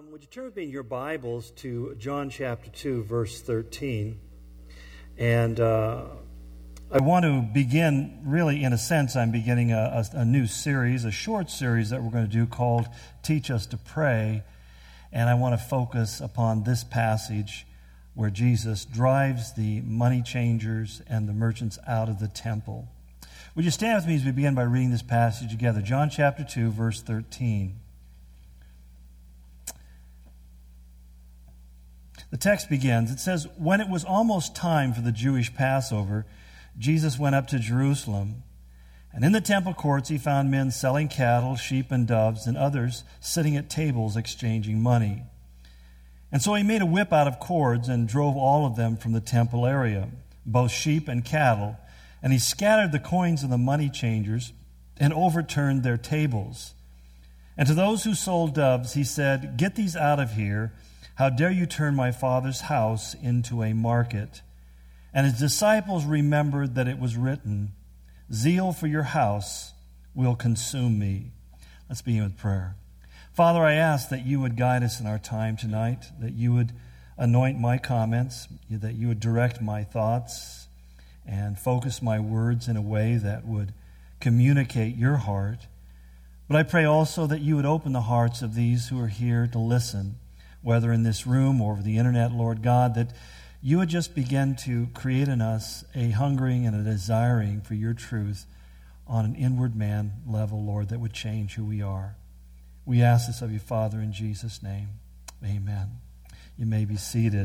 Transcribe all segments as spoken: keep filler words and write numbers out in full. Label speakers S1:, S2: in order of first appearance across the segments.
S1: Um, would you turn with me in your Bibles to John chapter two, verse thirteen? And uh, I want to begin, really, in a sense, I'm beginning a, a, a new series, a short series that we're going to do called Teach Us to Pray. And I want to focus upon this passage where Jesus drives the money changers and the merchants out of the temple. Would you stand with me as we begin by reading this passage together? John chapter two, verse thirteen. The text begins, it says, "When it was almost time for the Jewish Passover, Jesus went up to Jerusalem. And in the temple courts he found men selling cattle, sheep, and doves, and others sitting at tables exchanging money. And so he made a whip out of cords and drove all of them from the temple area, both sheep and cattle. And he scattered the coins of the money changers and overturned their tables. And to those who sold doves he said, 'Get these out of here. How dare you turn my Father's house into a market?' And his disciples remembered that it was written, 'Zeal for your house will consume me.'" Let's begin with prayer. Father, I ask that you would guide us in our time tonight, that you would anoint my comments, that you would direct my thoughts, and focus my words in a way that would communicate your heart. But I pray also that you would open the hearts of these who are here to listen, whether in this room or over the internet, Lord God, that you would just begin to create in us a hungering and a desiring for your truth on an inward man level, Lord, that would change who we are. We ask this of you, Father, in Jesus' name. Amen. You may be seated.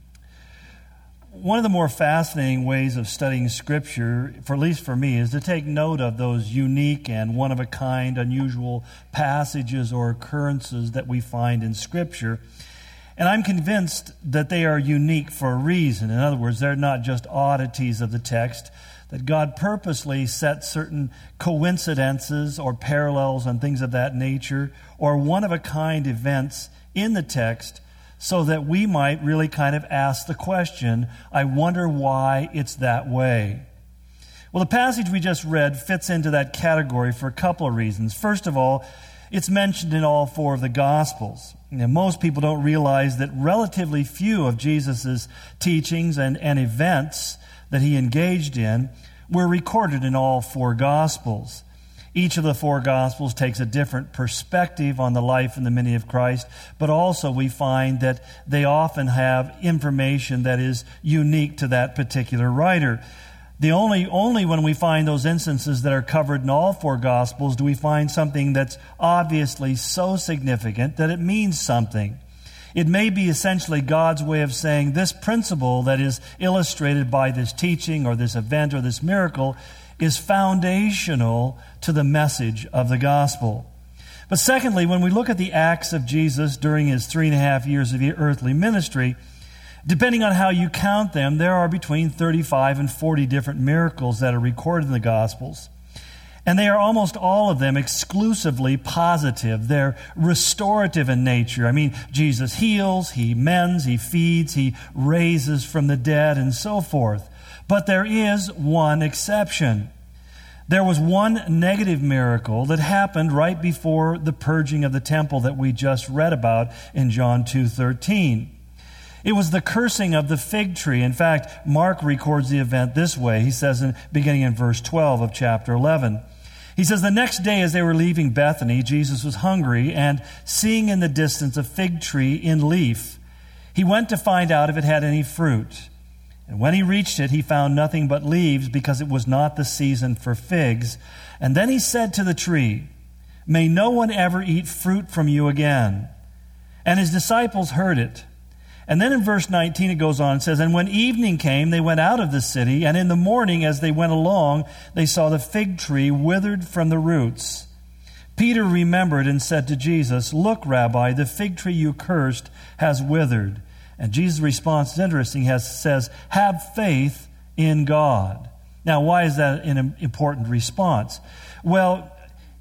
S1: One of the more fascinating ways of studying Scripture, for at least for me, is to take note of those unique and one-of-a-kind, unusual passages or occurrences that we find in Scripture. And I'm convinced that they are unique for a reason. In other words, they're not just oddities of the text, that God purposely set certain coincidences or parallels and things of that nature, or one-of-a-kind events in the text, so that we might really kind of ask the question, I wonder why it's that way. Well, the passage we just read fits into that category for a couple of reasons. First of all, it's mentioned in all four of the Gospels. Now, most people don't realize that relatively few of Jesus' teachings and, and events that he engaged in were recorded in all four Gospels. Each of the four Gospels takes a different perspective on the life and the ministry of Christ, but also we find that they often have information that is unique to that particular writer. The only, only when we find those instances that are covered in all four Gospels do we find something that's obviously so significant that it means something. It may be essentially God's way of saying this principle that is illustrated by this teaching or this event or this miracle is foundational to the message of the gospel. But secondly, when we look at the acts of Jesus during his three and a half years of earthly ministry, depending on how you count them, there are between thirty-five and forty different miracles that are recorded in the Gospels. And they are almost all of them exclusively positive. They're restorative in nature. I mean, Jesus heals, he mends, he feeds, he raises from the dead, and so forth. But there is one exception. There was one negative miracle that happened right before the purging of the temple that we just read about in John two thirteen. It was the cursing of the fig tree. In fact, Mark records the event this way. He says, in, beginning in verse twelve of chapter eleven, he says, "The next day as they were leaving Bethany, Jesus was hungry, and seeing in the distance a fig tree in leaf, he went to find out if it had any fruit. And when he reached it, he found nothing but leaves, because it was not the season for figs. And then he said to the tree, 'May no one ever eat fruit from you again.' And his disciples heard it." And then in verse nineteen it goes on and says, "And when evening came, they went out of the city, and in the morning as they went along, they saw the fig tree withered from the roots. Peter remembered and said to Jesus, 'Look, Rabbi, the fig tree you cursed has withered.' And Jesus' response is interesting. He has, says, 'Have faith in God.'" Now, why is that an important response? Well,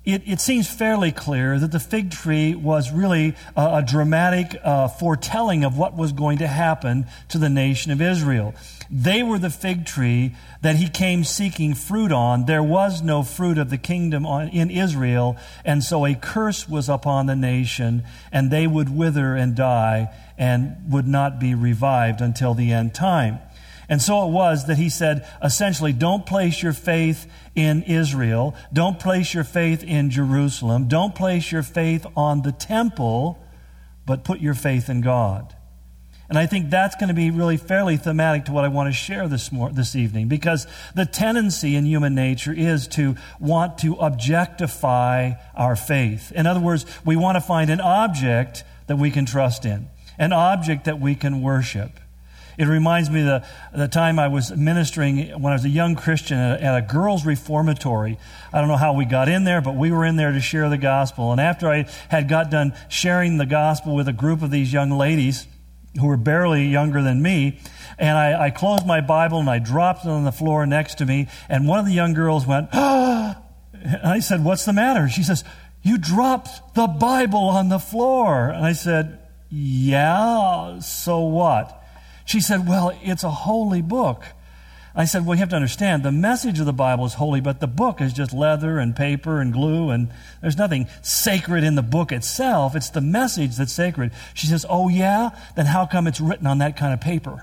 S1: it, it seems fairly clear that the fig tree was really a, a dramatic uh, foretelling of what was going to happen to the nation of Israel. They were the fig tree that he came seeking fruit on. There was no fruit of the kingdom on, in Israel, and so a curse was upon the nation, and they would wither and die and would not be revived until the end time. And so it was that he said, essentially, don't place your faith in Israel. Don't place your faith in Jerusalem. Don't place your faith on the temple, but put your faith in God. And I think that's going to be really fairly thematic to what I want to share this mor- this evening, because the tendency in human nature is to want to objectify our faith. In other words, we want to find an object that we can trust in, an object that we can worship. It reminds me of the, the time I was ministering when I was a young Christian at a, at a girls' reformatory. I don't know how we got in there, but we were in there to share the gospel. And after I had got done sharing the gospel with a group of these young ladies who were barely younger than me, and I, I closed my Bible and I dropped it on the floor next to me, and one of the young girls went, ah! And I said, what's the matter? She says, you dropped the Bible on the floor. And I said, yeah, so what? She said, well, it's a holy book. I said, well, you have to understand, the message of the Bible is holy, but the book is just leather and paper and glue, and there's nothing sacred in the book itself. It's the message that's sacred. She says, oh, yeah? Then how come it's written on that kind of paper?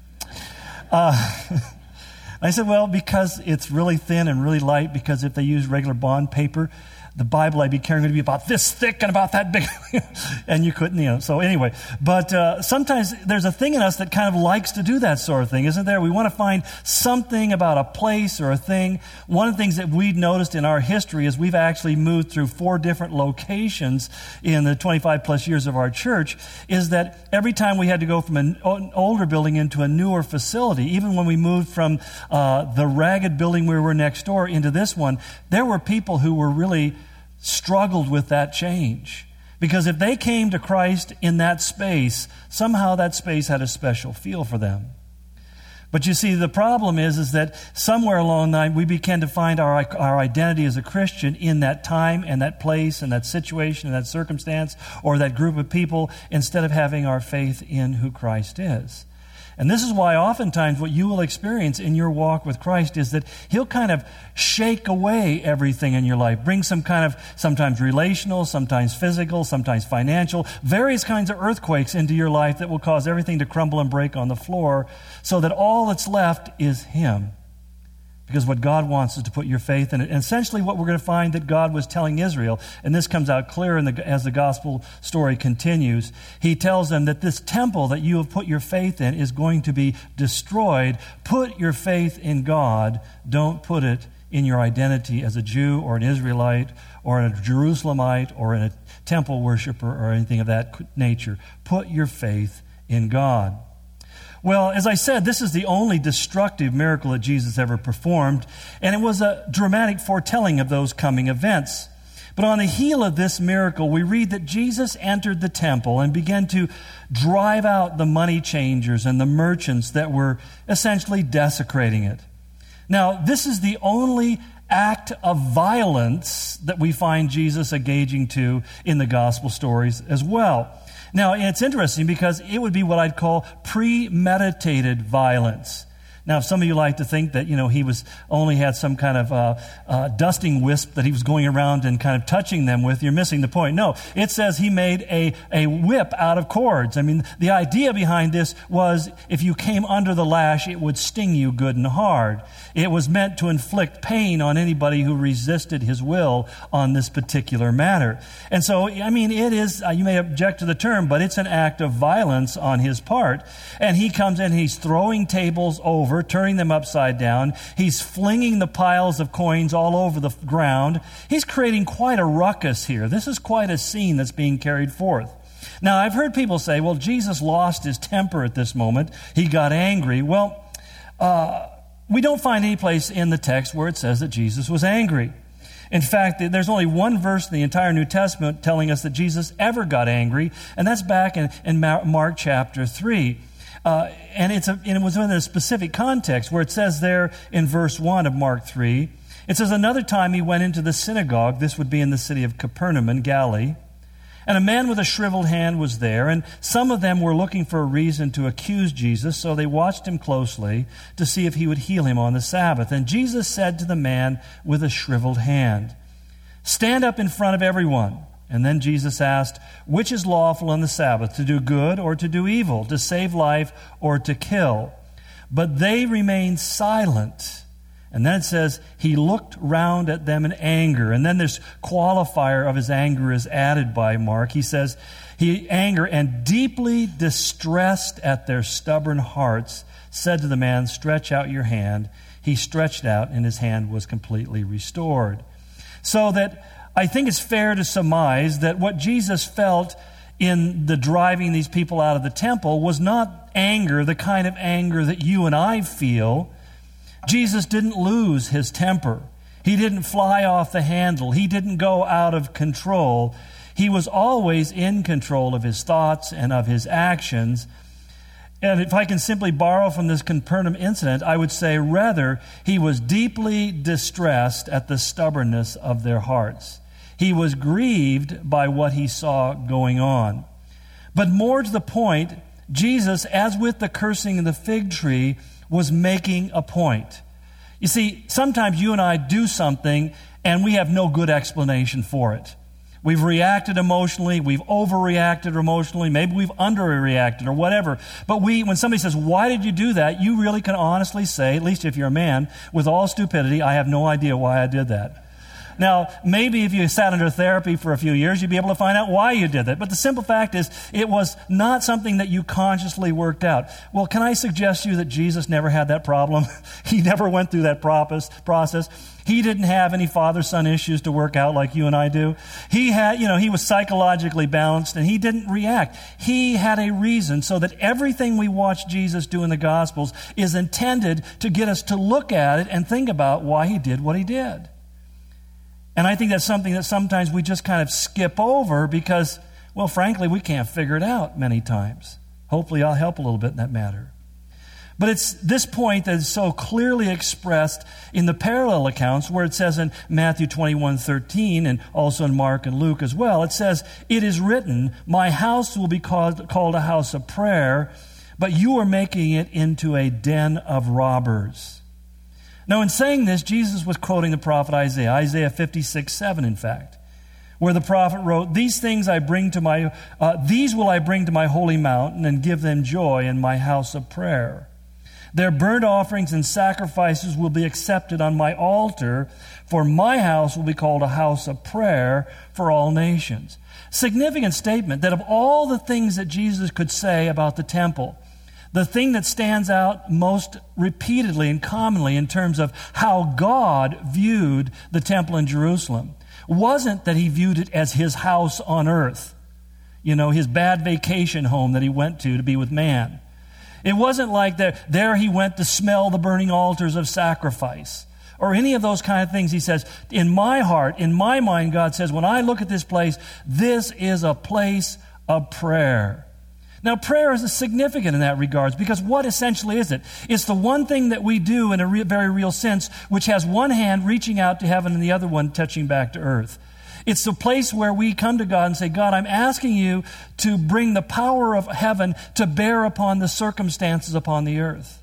S1: Uh, I said, well, because it's really thin and really light, because if they use regular bond paper, the Bible I'd be carrying would be about this thick and about that big. And you couldn't, you know. So anyway, but uh, sometimes there's a thing in us that kind of likes to do that sort of thing, isn't there? We want to find something about a place or a thing. One of the things that we've noticed in our history is we've actually moved through four different locations in the twenty-five plus years of our church, is that every time we had to go from an older building into a newer facility, even when we moved from uh, the ragged building we were next door into this one, there were people who were really struggled with that change. Because if they came to Christ in that space, somehow that space had a special feel for them. But you see, the problem is, is that somewhere along the line, we began to find our, our identity as a Christian in that time and that place and that situation and that circumstance or that group of people, instead of having our faith in who Christ is. And this is why oftentimes what you will experience in your walk with Christ is that He'll kind of shake away everything in your life, bring some kind of, sometimes relational, sometimes physical, sometimes financial, various kinds of earthquakes into your life that will cause everything to crumble and break on the floor, so that all that's left is Him. Because what God wants is to put your faith in it. And essentially what we're going to find that God was telling Israel, and this comes out clear in the, as the gospel story continues, He tells them that this temple that you have put your faith in is going to be destroyed. Put your faith in God. Don't put it in your identity as a Jew or an Israelite or a Jerusalemite or a temple worshiper or anything of that nature. Put your faith in God. Well, as I said, this is the only destructive miracle that Jesus ever performed, and it was a dramatic foretelling of those coming events. But on the heel of this miracle, we read that Jesus entered the temple and began to drive out the money changers and the merchants that were essentially desecrating it. Now, this is the only act of violence that we find Jesus engaging to in the gospel stories as well. Now, it's interesting because it would be what I'd call premeditated violence. Now, if some of you like to think that, you know, he was only had some kind of uh, uh, dusting wisp that he was going around and kind of touching them with, you're missing the point. No, it says he made a, a whip out of cords. I mean, the idea behind this was if you came under the lash, it would sting you good and hard. It was meant to inflict pain on anybody who resisted his will on this particular matter. And so, I mean, it is, uh, you may object to the term, but it's an act of violence on his part. And he comes in, he's throwing tables over, turning them upside down. He's flinging the piles of coins all over the ground. He's creating quite a ruckus here. This is quite a scene that's being carried forth. Now, I've heard people say, well, Jesus lost his temper at this moment. He got angry. Well, uh, we don't find any place in the text where it says that Jesus was angry. In fact, there's only one verse in the entire New Testament telling us that Jesus ever got angry, and that's back in, in Mark chapter three. Uh, and, it's a, and it was in a specific context where it says there in verse one of Mark three, It says, another time he went into the synagogue. This would be in the city of Capernaum in Galilee. And a man with a shriveled hand was there, and some of them were looking for a reason to accuse Jesus, so they watched him closely to see if he would heal him on the Sabbath. And Jesus said to the man with a shriveled hand, "Stand up in front of everyone." And then Jesus asked, "Which is lawful on the Sabbath, to do good or to do evil, to save life or to kill?" But they remained silent. And then it says, he looked round at them in anger. And then this qualifier of his anger is added by Mark. He says, he anger and deeply distressed at their stubborn hearts, said to the man, "Stretch out your hand." He stretched out, and his hand was completely restored. So that I think it's fair to surmise that what Jesus felt in the driving these people out of the temple was not anger, the kind of anger that you and I feel. Jesus didn't lose his temper. He didn't fly off the handle. He didn't go out of control. He was always in control of his thoughts and of his actions. And if I can simply borrow from this Capernaum incident, I would say rather he was deeply distressed at the stubbornness of their hearts. He was grieved by what he saw going on. But more to the point, Jesus, as with the cursing of the fig tree, was making a point. You see, sometimes you and I do something and we have no good explanation for it. We've reacted emotionally, we've overreacted emotionally, maybe we've underreacted or whatever. But we, when somebody says, "Why did you do that?" you really can honestly say, at least if you're a man, with all stupidity, "I have no idea why I did that." Now, maybe if you sat under therapy for a few years, you'd be able to find out why you did that. But the simple fact is, it was not something that you consciously worked out. Well, can I suggest to you that Jesus never had that problem? He never went through that process. He didn't have any father-son issues to work out like you and I do. He had, you know, he was psychologically balanced and he didn't react. He had a reason, so that everything we watch Jesus do in the Gospels is intended to get us to look at it and think about why he did what he did. And I think that's something that sometimes we just kind of skip over because, well, frankly, we can't figure it out many times. Hopefully I'll help a little bit in that matter. But it's this point that is so clearly expressed in the parallel accounts where it says in Matthew twenty-one thirteen and also in Mark and Luke as well. It says, "It is written, my house will be called, called a house of prayer, but you are making it into a den of robbers." Now, in saying this, Jesus was quoting the prophet Isaiah, Isaiah fifty-six seven, in fact, where the prophet wrote, "These things I bring to my, uh, these will I bring to my holy mountain and give them joy in my house of prayer. Their burnt offerings and sacrifices will be accepted on my altar, for my house will be called a house of prayer for all nations." Significant statement that of all the things that Jesus could say about the temple, the thing that stands out most repeatedly and commonly in terms of how God viewed the temple in Jerusalem wasn't that he viewed it as his house on earth, you know, his bad vacation home that he went to to be with man. It wasn't like that there he went to smell the burning altars of sacrifice or any of those kind of things. He says, in my heart, in my mind, God says, when I look at this place, this is a place of prayer. Now, prayer is significant in that regards because what essentially is it? It's the one thing that we do in a re- very real sense, which has one hand reaching out to heaven and the other one touching back to earth. It's the place where we come to God and say, "God, I'm asking you to bring the power of heaven to bear upon the circumstances upon the earth."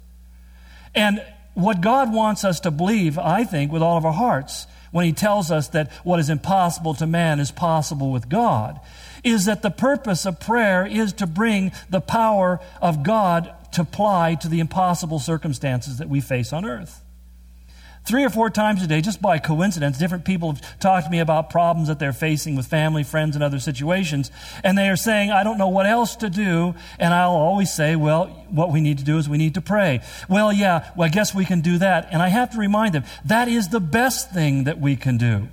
S1: And what God wants us to believe, I think, with all of our hearts, when he tells us that what is impossible to man is possible with God, is that the purpose of prayer is to bring the power of God to apply to the impossible circumstances that we face on earth. Three or four times a day, just by coincidence, different people have talked to me about problems that they're facing with family, friends, and other situations. And they are saying, "I don't know what else to do." And I'll always say, "Well, what we need to do is we need to pray." "Well, yeah, well, I guess we can do that." And I have to remind them, that is the best thing that we can do.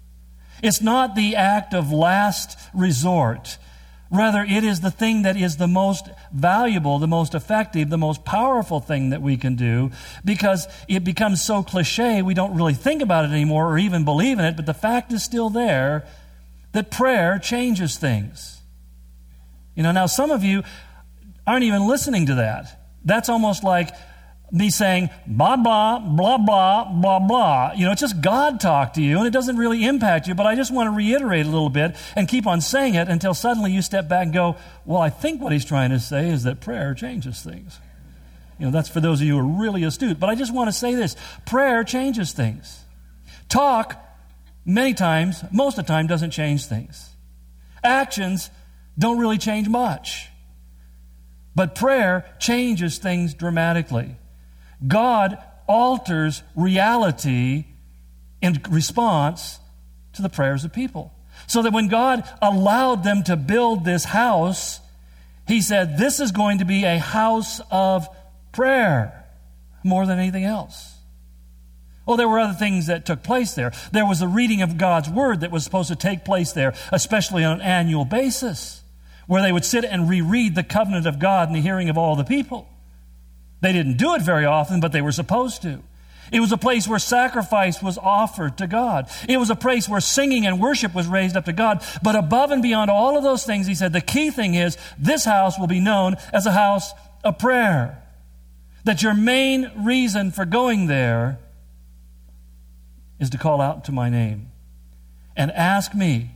S1: It's not the act of last resort. Rather, it is the thing that is the most valuable, the most effective, the most powerful thing that we can do, because it becomes so cliche we don't really think about it anymore or even believe in it, but the fact is still there that prayer changes things. You know, now some of you aren't even listening to that. That's almost like me saying, blah, blah, blah, blah, blah, blah. You know, it's just God talk to you, and it doesn't really impact you, but I just want to reiterate a little bit and keep on saying it until suddenly you step back and go, well, I think what he's trying to say is that prayer changes things. You know, that's for those of you who are really astute. But I just want to say this. Prayer changes things. Talk, many times, most of the time, doesn't change things. Actions don't really change much. But prayer changes things dramatically. God alters reality in response to the prayers of people. So that when God allowed them to build this house, he said, this is going to be a house of prayer more than anything else. Well, there were other things that took place there. There was the reading of God's word that was supposed to take place there, especially on an annual basis, where they would sit and reread the covenant of God in the hearing of all the people. They didn't do it very often, but they were supposed to. It was a place where sacrifice was offered to God. It was a place where singing and worship was raised up to God. But above and beyond all of those things, he said, the key thing is this house will be known as a house of prayer. That your main reason for going there is to call out to my name and ask me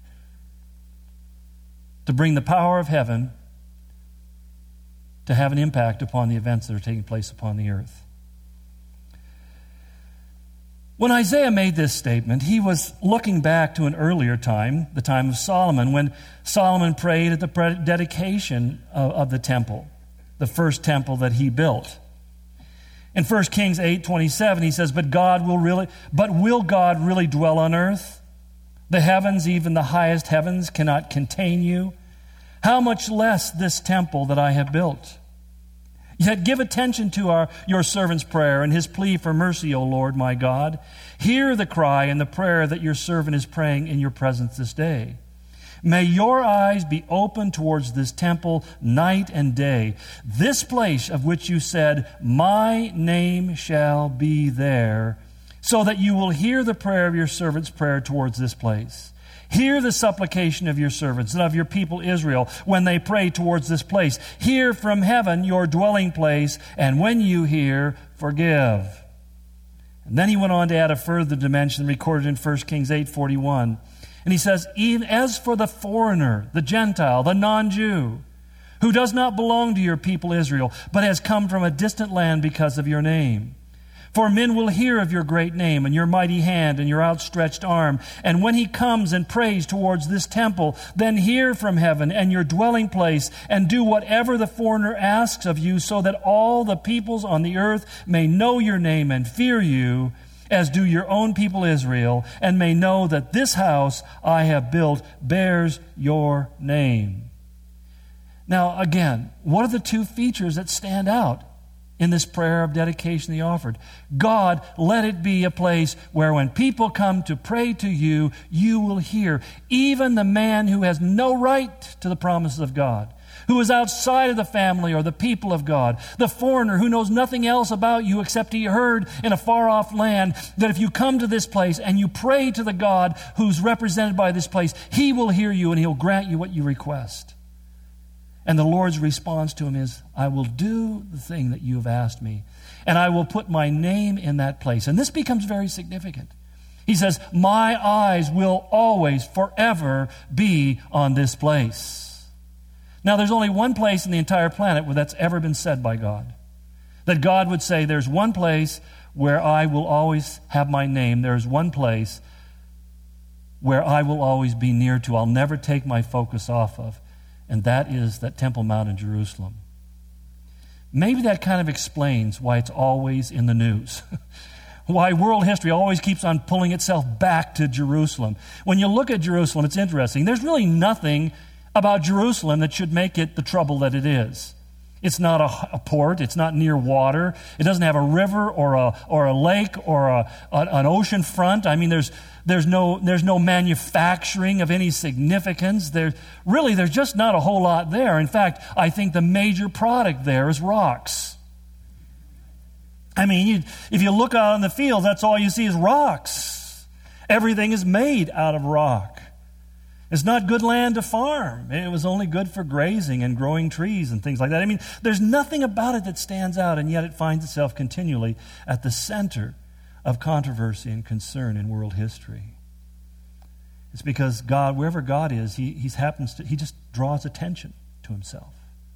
S1: to bring the power of heaven to have an impact upon the events that are taking place upon the earth. When Isaiah made this statement, he was looking back to an earlier time, the time of Solomon, when Solomon prayed at the dedication of, of the temple, the first temple that he built. In First Kings eight twenty-seven, he says, "But God will really, but will God really dwell on earth? The heavens, even the highest heavens, cannot contain you. How much less this temple that I have built? Yet give attention to our, your servant's prayer and his plea for mercy, O Lord my God. Hear the cry and the prayer that your servant is praying in your presence this day. May your eyes be open towards this temple night and day, this place of which you said, my name shall be there, so that you will hear the prayer of your servant's prayer towards this place. Hear the supplication of your servants and of your people Israel when they pray towards this place. Hear from heaven your dwelling place, and when you hear, forgive." And then he went on to add a further dimension recorded in First Kings eight forty-one. And he says, "Even as for the foreigner, the Gentile, the non-Jew, who does not belong to your people Israel, but has come from a distant land because of your name. For men will hear of your great name and your mighty hand and your outstretched arm. And when he comes and prays towards this temple, then hear from heaven and your dwelling place and do whatever the foreigner asks of you, so that all the peoples on the earth may know your name and fear you, as do your own people Israel, and may know that this house I have built bears your name." Now, again, what are the two features that stand out in this prayer of dedication he offered? God, let it be a place where when people come to pray to you, you will hear. Even the man who has no right to the promises of God, who is outside of the family or the people of God, the foreigner who knows nothing else about you except he heard in a far-off land that if you come to this place and you pray to the God who's represented by this place, he will hear you and he'll grant you what you request. And the Lord's response to him is, "I will do the thing that you have asked me, and I will put my name in that place." And this becomes very significant. He says, "My eyes will always, forever be on this place." Now, there's only one place in the entire planet where that's ever been said by God. That God would say, there's one place where I will always have my name. There's one place where I will always be near to. I'll never take my focus off of. And that is that Temple Mount in Jerusalem. Maybe that kind of explains why it's always in the news. Why world history always keeps on pulling itself back to Jerusalem. When you look at Jerusalem, it's interesting. There's really nothing about Jerusalem that should make it the trouble that it is. It's not a, a port. It's not near water. It doesn't have a river or a or a lake or a, a, an ocean front. I mean, there's there's no there's no manufacturing of any significance. There really there's just not a whole lot there. In fact, I think the major product there is rocks. I mean, you, if you look out in the field, that's all you see is rocks. Everything is made out of rock. It's not good land to farm. It was only good for grazing and growing trees and things like that. I mean, there's nothing about it that stands out, and yet it finds itself continually at the center of controversy and concern in world history. It's because God, wherever God is, he, he happens to, he just draws attention to himself.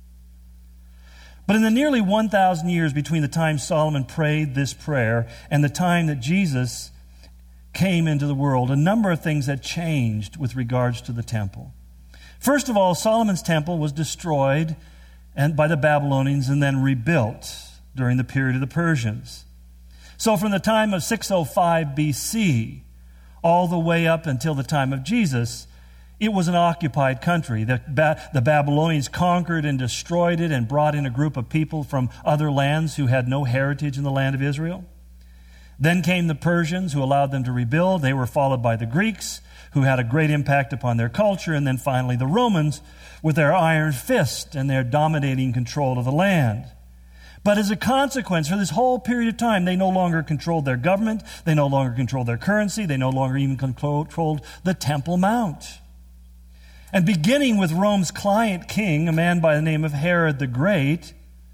S1: But in the nearly one thousand years between the time Solomon prayed this prayer and the time that Jesus came into the world, a number of things had changed with regards to the temple. First of all, Solomon's temple was destroyed and by the Babylonians and then rebuilt during the period of the Persians. So from the time of six oh five B C all the way up until the time of Jesus, it was an occupied country. The, ba- the Babylonians conquered and destroyed it and brought in a group of people from other lands who had no heritage in the land of Israel. Then came the Persians, who allowed them to rebuild. They were followed by the Greeks, who had a great impact upon their culture. And then finally the Romans, with their iron fist and their dominating control of the land. But as a consequence, for this whole period of time, they no longer controlled their government. They no longer controlled their currency. They no longer even controlled the Temple Mount. And beginning with Rome's client king, a man by the name of Herod the Great,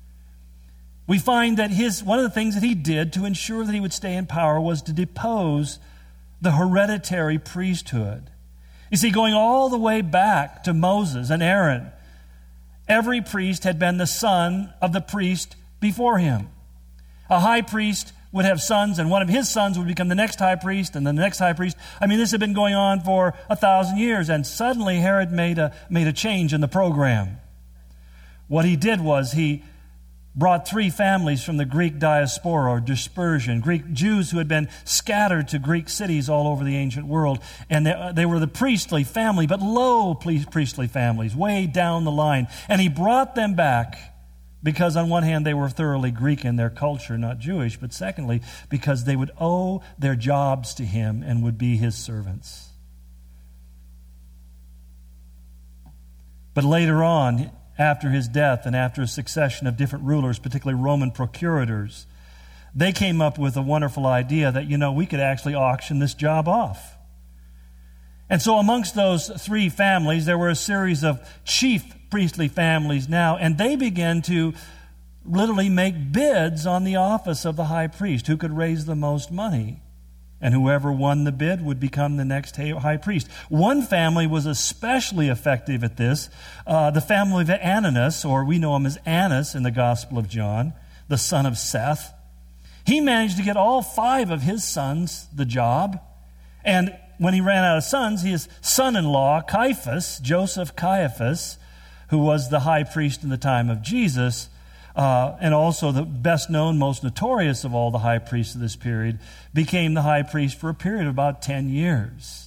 S1: we find that his one of the things that he did to ensure that he would stay in power was to depose the hereditary priesthood. You see, going all the way back to Moses and Aaron, every priest had been the son of the priest before him. A high priest would have sons, and one of his sons would become the next high priest, and the next high priest. I mean, this had been going on for a thousand years, and suddenly Herod made a, made a change in the program. What he did was he brought three families from the Greek diaspora or dispersion, Greek Jews who had been scattered to Greek cities all over the ancient world. And they, they were the priestly family, but low priestly families, way down the line. And he brought them back because on one hand they were thoroughly Greek in their culture, not Jewish, but secondly, because they would owe their jobs to him and would be his servants. But later on, after his death and after a succession of different rulers, particularly Roman procurators, they came up with a wonderful idea that, you know, we could actually auction this job off. And so amongst those three families, there were a series of chief priestly families now, and they began to literally make bids on the office of the high priest, who could raise the most money. And whoever won the bid would become the next high priest. One family was especially effective at this, uh, the family of Ananus, or we know him as Annas in the Gospel of John, the son of Seth. He managed to get all five of his sons the job. And when he ran out of sons, his son-in-law, Caiaphas, Joseph Caiaphas, who was the high priest in the time of Jesus, Uh, and also the best known, most notorious of all the high priests of this period, became the high priest for a period of about ten years.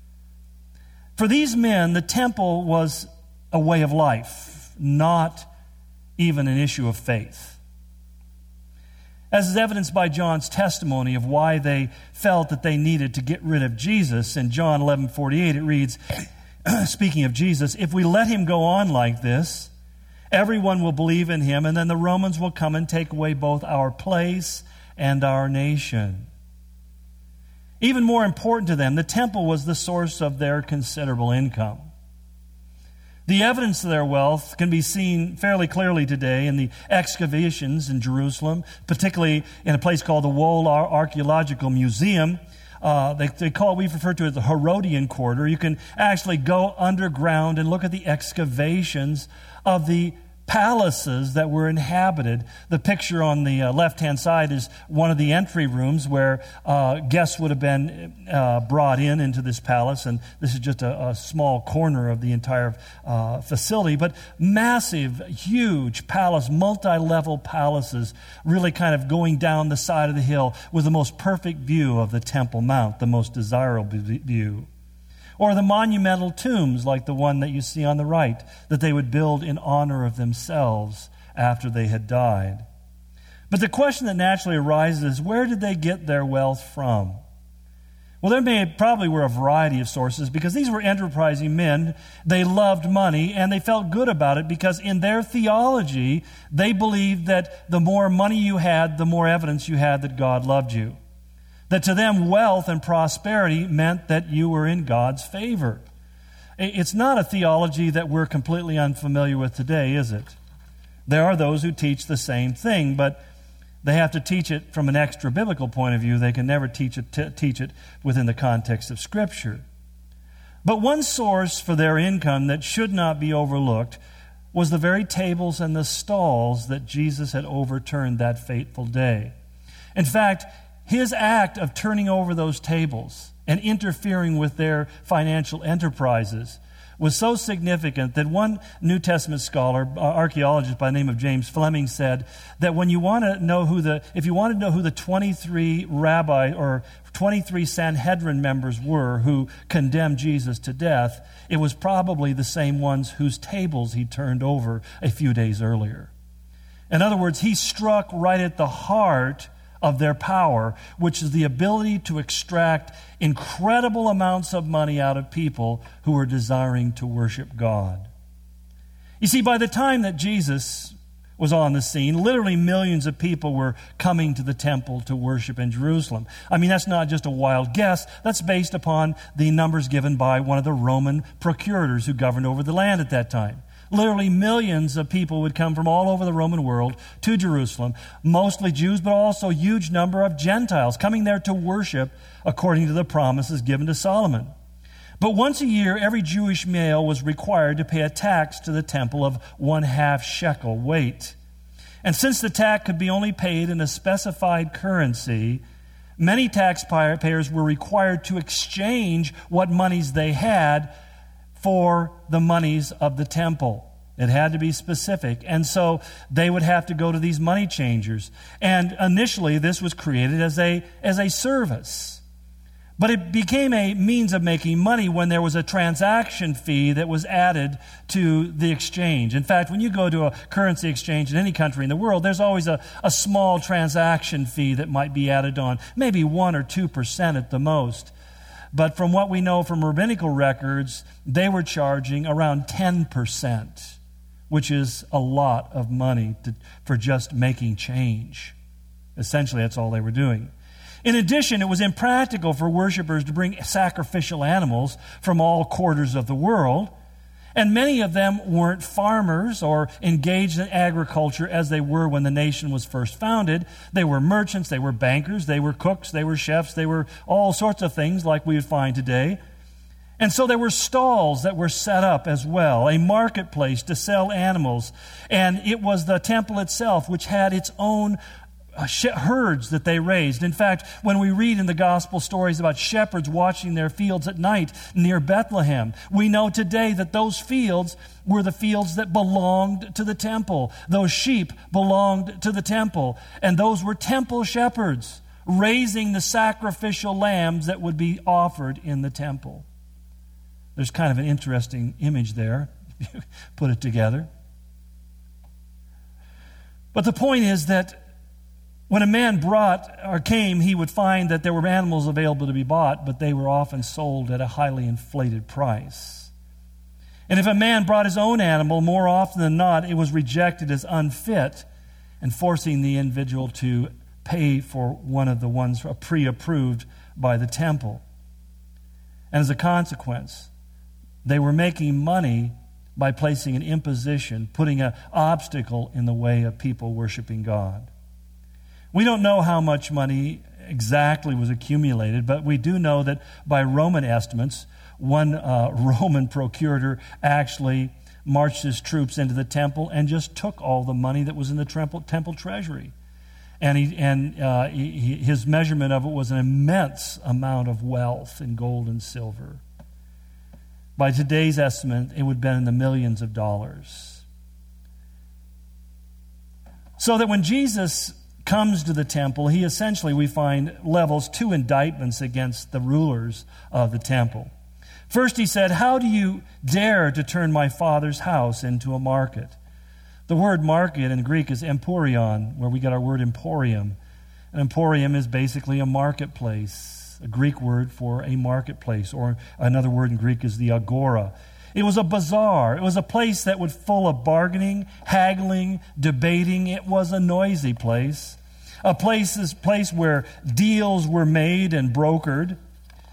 S1: For these men, the temple was a way of life, not even an issue of faith. As is evidenced by John's testimony of why they felt that they needed to get rid of Jesus, in John eleven forty-eight it reads, speaking of Jesus, "If we let him go on like this, everyone will believe in him, and then the Romans will come and take away both our place and our nation." Even more important to them, the temple was the source of their considerable income. The evidence of their wealth can be seen fairly clearly today in the excavations in Jerusalem, particularly in a place called the Wohl Archaeological Museum. Uh, they, they call, we refer to it as the Herodian Quarter. You can actually go underground and look at the excavations of the palaces that were inhabited. The picture on the uh, left-hand side is one of the entry rooms where uh, guests would have been uh, brought in into this palace, and this is just a, a small corner of the entire uh, facility. But massive, huge palace, multi-level palaces, really kind of going down the side of the hill with the most perfect view of the Temple Mount, the most desirable view. Or the monumental tombs like the one that you see on the right, that they would build in honor of themselves after they had died. But the question that naturally arises is, where did they get their wealth from? Well, there may probably were a variety of sources, because these were enterprising men. They loved money, and they felt good about it because in their theology, they believed that the more money you had, the more evidence you had that God loved you. That to them, wealth and prosperity meant that you were in God's favor. It's not a theology that we're completely unfamiliar with today, is it? There are those who teach the same thing, but they have to teach it from an extra-biblical point of view. They can never teach it, t- teach it within the context of Scripture. But one source for their income that should not be overlooked was the very tables and the stalls that Jesus had overturned that fateful day. In fact, his act of turning over those tables and interfering with their financial enterprises was so significant that one New Testament scholar, uh, archaeologist by the name of James Fleming, said that when you want to know who the, if you want to know who the twenty-three rabbi or twenty-three Sanhedrin members were who condemned Jesus to death, it was probably the same ones whose tables he turned over a few days earlier. In other words, he struck right at the heart of their power, which is the ability to extract incredible amounts of money out of people who are desiring to worship God. You see, by the time that Jesus was on the scene, literally millions of people were coming to the temple to worship in Jerusalem. I mean, that's not just a wild guess. That's based upon the numbers given by one of the Roman procurators who governed over the land at that time. Literally millions of people would come from all over the Roman world to Jerusalem, mostly Jews, but also a huge number of Gentiles coming there to worship according to the promises given to Solomon. But once a year, every Jewish male was required to pay a tax to the temple of one half shekel weight. And since the tax could be only paid in a specified currency, many taxpayers were required to exchange what monies they had for the monies of the temple. It had to be specific. And so they would have to go to these money changers. And initially this was created as a, as a service. But it became a means of making money when there was a transaction fee that was added to the exchange. In fact, when you go to a currency exchange in any country in the world, there's always a, a small transaction fee that might be added on, maybe one or two percent at the most. But from what we know from rabbinical records, they were charging around ten percent, which is a lot of money to, for just making change. Essentially, that's all they were doing. In addition, it was impractical for worshipers to bring sacrificial animals from all quarters of the world, and many of them weren't farmers or engaged in agriculture as they were when the nation was first founded. They were merchants, they were bankers, they were cooks, they were chefs, they were all sorts of things like we would find today. And so there were stalls that were set up as well, a marketplace to sell animals. And it was the temple itself which had its own herds that they raised. In fact, when we read in the gospel stories about shepherds watching their fields at night near Bethlehem, we know today that those fields were the fields that belonged to the temple. Those sheep belonged to the temple. And those were temple shepherds raising the sacrificial lambs that would be offered in the temple. There's kind of an interesting image there, if you put it together. But the point is that when a man brought or came, he would find that there were animals available to be bought, but they were often sold at a highly inflated price. And if a man brought his own animal, more often than not, it was rejected as unfit and forcing the individual to pay for one of the ones pre-approved by the temple. And as a consequence, they were making money by placing an imposition, putting an obstacle in the way of people worshiping God. We don't know how much money exactly was accumulated, but we do know that by Roman estimates, one uh, Roman procurator actually marched his troops into the temple and just took all the money that was in the temple, temple treasury. And, he, and uh, he, his measurement of it was an immense amount of wealth in gold and silver. By today's estimate, it would have been in the millions of dollars. So that when Jesus comes to the temple, he essentially, we find, levels two indictments against the rulers of the temple. First, he said, "How do you dare to turn my Father's house into a market?" The word market in Greek is emporion, where we get our word emporium. An emporium is basically a marketplace, a Greek word for a marketplace, or another word in Greek is the agora. It was a bazaar. It was a place that was full of bargaining, haggling, debating. It was a noisy place. A place, this place where deals were made and brokered.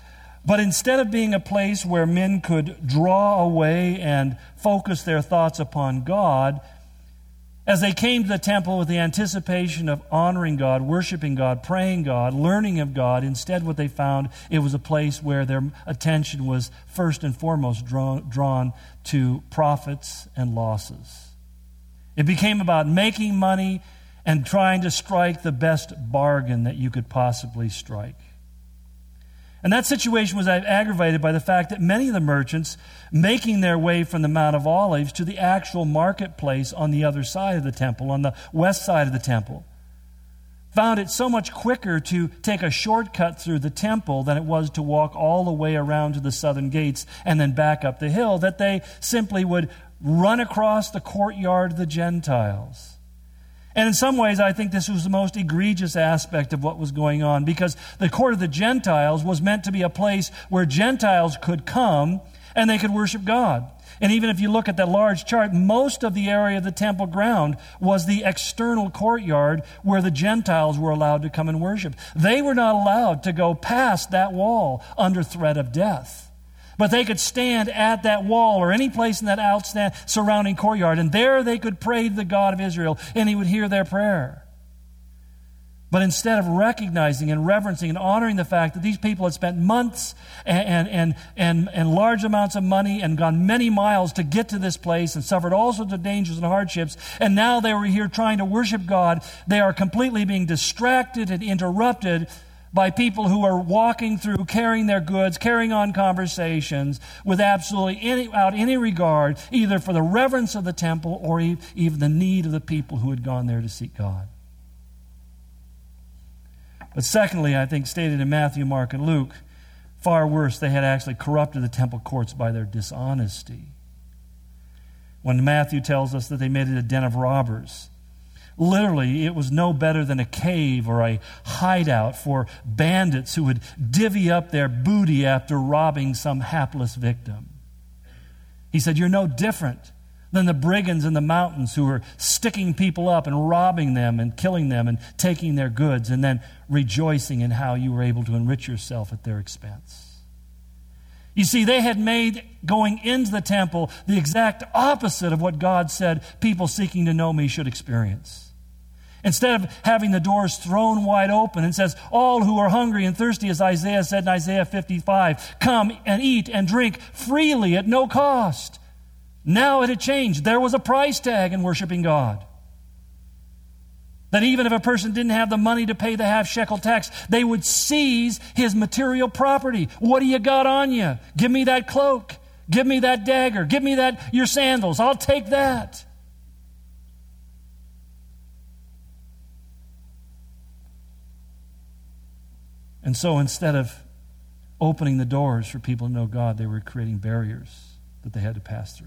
S1: But instead of being a place where men could draw away and focus their thoughts upon God, as they came to the temple with the anticipation of honoring God, worshiping God, praying God, learning of God, instead what they found, it was a place where their attention was first and foremost drawn, drawn to profits and losses. It became about making money and trying to strike the best bargain that you could possibly strike. And that situation was aggravated by the fact that many of the merchants making their way from the Mount of Olives to the actual marketplace on the other side of the temple, on the west side of the temple, found it so much quicker to take a shortcut through the temple than it was to walk all the way around to the southern gates and then back up the hill, that they simply would run across the courtyard of the Gentiles. And in some ways, I think this was the most egregious aspect of what was going on, because the court of the Gentiles was meant to be a place where Gentiles could come and they could worship God. And even if you look at that large chart, most of the area of the temple ground was the external courtyard where the Gentiles were allowed to come and worship. They were not allowed to go past that wall under threat of death. But they could stand at that wall or any place in that outstand surrounding courtyard, and there they could pray to the God of Israel, and he would hear their prayer. But instead of recognizing and reverencing and honoring the fact that these people had spent months and, and, and, and large amounts of money and gone many miles to get to this place and suffered all sorts of dangers and hardships, and now they were here trying to worship God, they are completely being distracted and interrupted by people who are walking through, carrying their goods, carrying on conversations with absolutely any, without any regard, either for the reverence of the temple or even the need of the people who had gone there to seek God. But secondly, I think stated in Matthew, Mark, and Luke, far worse, they had actually corrupted the temple courts by their dishonesty. When Matthew tells us that they made it a den of robbers, literally, it was no better than a cave or a hideout for bandits who would divvy up their booty after robbing some hapless victim. He said, you're no different than the brigands in the mountains who are sticking people up and robbing them and killing them and taking their goods and then rejoicing in how you were able to enrich yourself at their expense. You see, they had made going into the temple the exact opposite of what God said people seeking to know me should experience. Instead of having the doors thrown wide open, and says, all who are hungry and thirsty, as Isaiah said in Isaiah fifty-five, come and eat and drink freely at no cost. Now it had changed. There was a price tag in worshiping God. That even if a person didn't have the money to pay the half shekel tax, they would seize his material property. What do you got on you? Give me that cloak. Give me that dagger. Give me that your sandals. I'll take that. And so instead of opening the doors for people to know God, they were creating barriers that they had to pass through.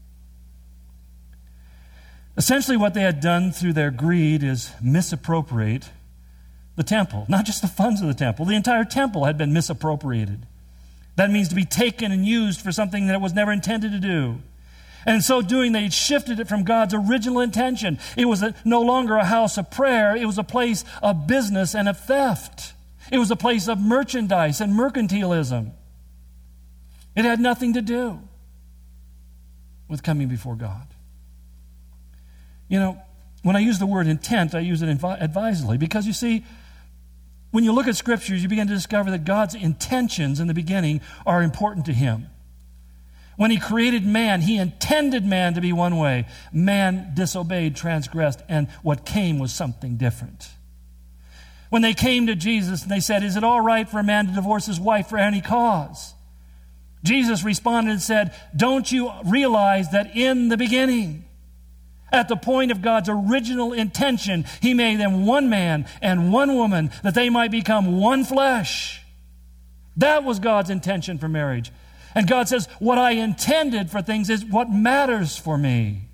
S1: Essentially, what they had done through their greed is misappropriate the temple. Not just the funds of the temple. The entire temple had been misappropriated. That means to be taken and used for something that it was never intended to do. And in so doing, they shifted it from God's original intention. It was a, no longer a house of prayer. It was a place of business and of theft. It was a place of merchandise and mercantilism. It had nothing to do with coming before God. You know, when I use the word intent, I use it invi- advisedly, because you see, when you look at scriptures, you begin to discover that God's intentions in the beginning are important to him. When he created man, he intended man to be one way. Man disobeyed, transgressed, and what came was something different. When they came to Jesus and they said, is it all right for a man to divorce his wife for any cause? Jesus responded and said, don't you realize that in the beginning, at the point of God's original intention, he made them one man and one woman, that they might become one flesh. That was God's intention for marriage. And God says, what I intended for things is what matters for me.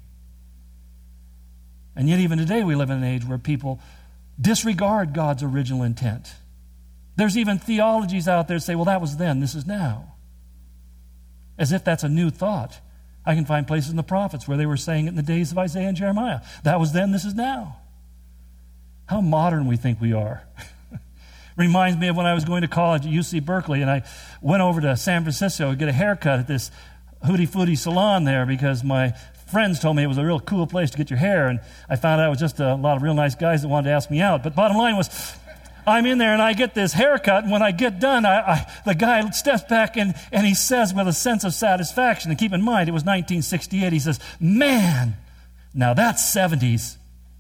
S1: And yet even today we live in an age where people disregard God's original intent. There's even theologies out there that say, well, that was then, this is now. As if that's a new thought. I can find places in the prophets where they were saying it in the days of Isaiah and Jeremiah. That was then, this is now. How modern we think we are. Reminds me of when I was going to college at U C Berkeley, and I went over to San Francisco to get a haircut at this Hootie Footie salon there because my friends told me it was a real cool place to get your hair, and I found out it was just a lot of real nice guys that wanted to ask me out. But bottom line was, I'm in there and I get this haircut, and when I get done, I, I, the guy steps back and, and he says with a sense of satisfaction, and keep in mind, it was nineteen sixty-eight, he says, "Man, now that's seventies.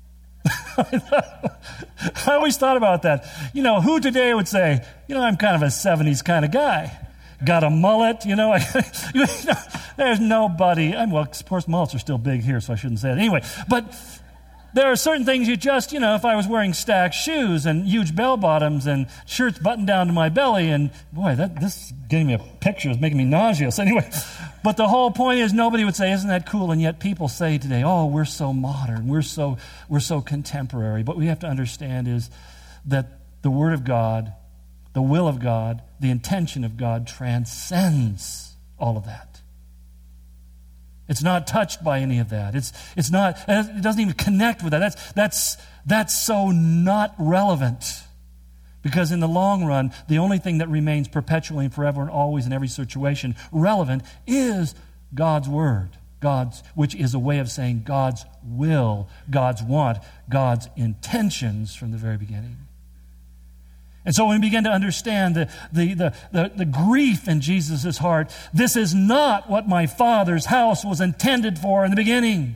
S1: I always thought about that. You know, who today would say, you know, I'm kind of a seventies kind of guy. Got a mullet, you know. There's nobody. I'm, well, of course, mullets are still big here, so I shouldn't say it. Anyway, but there are certain things you just, you know, if I was wearing stacked shoes and huge bell bottoms and shirts buttoned down to my belly, and boy, that this is getting me a picture. It's making me nauseous. Anyway, but the whole point is nobody would say, isn't that cool? And yet people say today, oh, we're so modern. We're so, we're so contemporary. But what we have to understand is that the Word of God, the will of God, the intention of God transcends all of that. It's not touched by any of that. It's it's not. It doesn't even connect with that. That's that's that's so not relevant. Because in the long run, the only thing that remains perpetually and forever and always in every situation relevant is God's Word. God's, which is a way of saying God's will, God's want, God's intentions from the very beginning. And so when we begin to understand the, the, the, the, the grief in Jesus' heart, this is not what my Father's house was intended for in the beginning.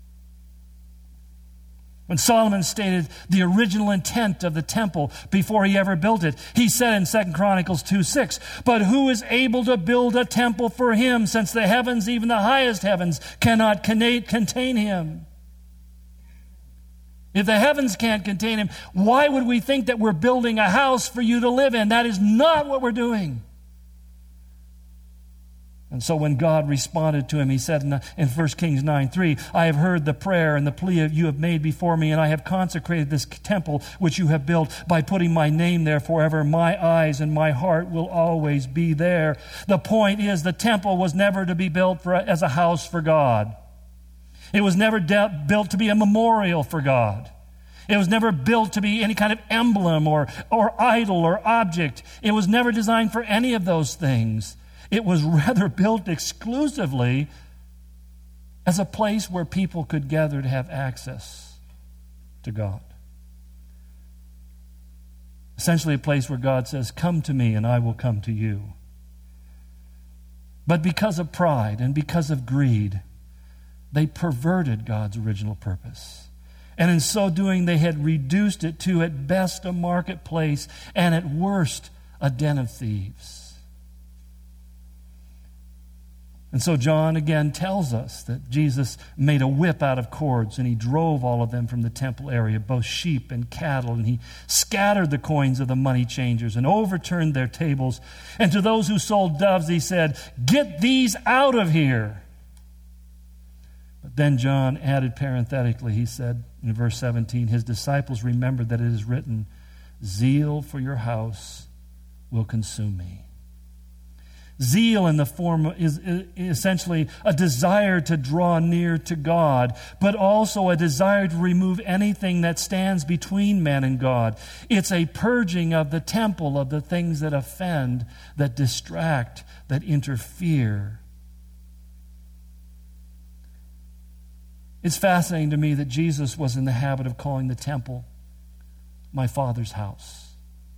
S1: When Solomon stated the original intent of the temple before he ever built it, he said in Second Chronicles two six, "But who is able to build a temple for him, since the heavens, even the highest heavens, cannot contain him?" If the heavens can't contain him, why would we think that we're building a house for you to live in? That is not what we're doing. And so when God responded to him, he said in, in First Kings nine three, "I have heard the prayer and the plea you have made before me, and I have consecrated this temple which you have built by putting my name there forever. My eyes and my heart will always be there." The point is, the temple was never to be built for, as a house for God. It was never de- built to be a memorial for God. It was never built to be any kind of emblem or, or idol or object. It was never designed for any of those things. It was rather built exclusively as a place where people could gather to have access to God. Essentially a place where God says, "Come to me and I will come to you." But because of pride and because of greed, they perverted God's original purpose. And in so doing, they had reduced it to, at best, a marketplace, and at worst, a den of thieves. And so John again tells us that Jesus made a whip out of cords, and he drove all of them from the temple area, both sheep and cattle, and he scattered the coins of the money changers and overturned their tables. And to those who sold doves, he said, "Get these out of here." But then John added parenthetically, he said in verse seventeen, "His disciples remembered that it is written, 'Zeal for your house will consume me.'" Zeal in the form is essentially a desire to draw near to God, but also a desire to remove anything that stands between man and God. It's a purging of the temple of the things that offend, that distract, that interfere. It's fascinating to me that Jesus was in the habit of calling the temple my Father's house.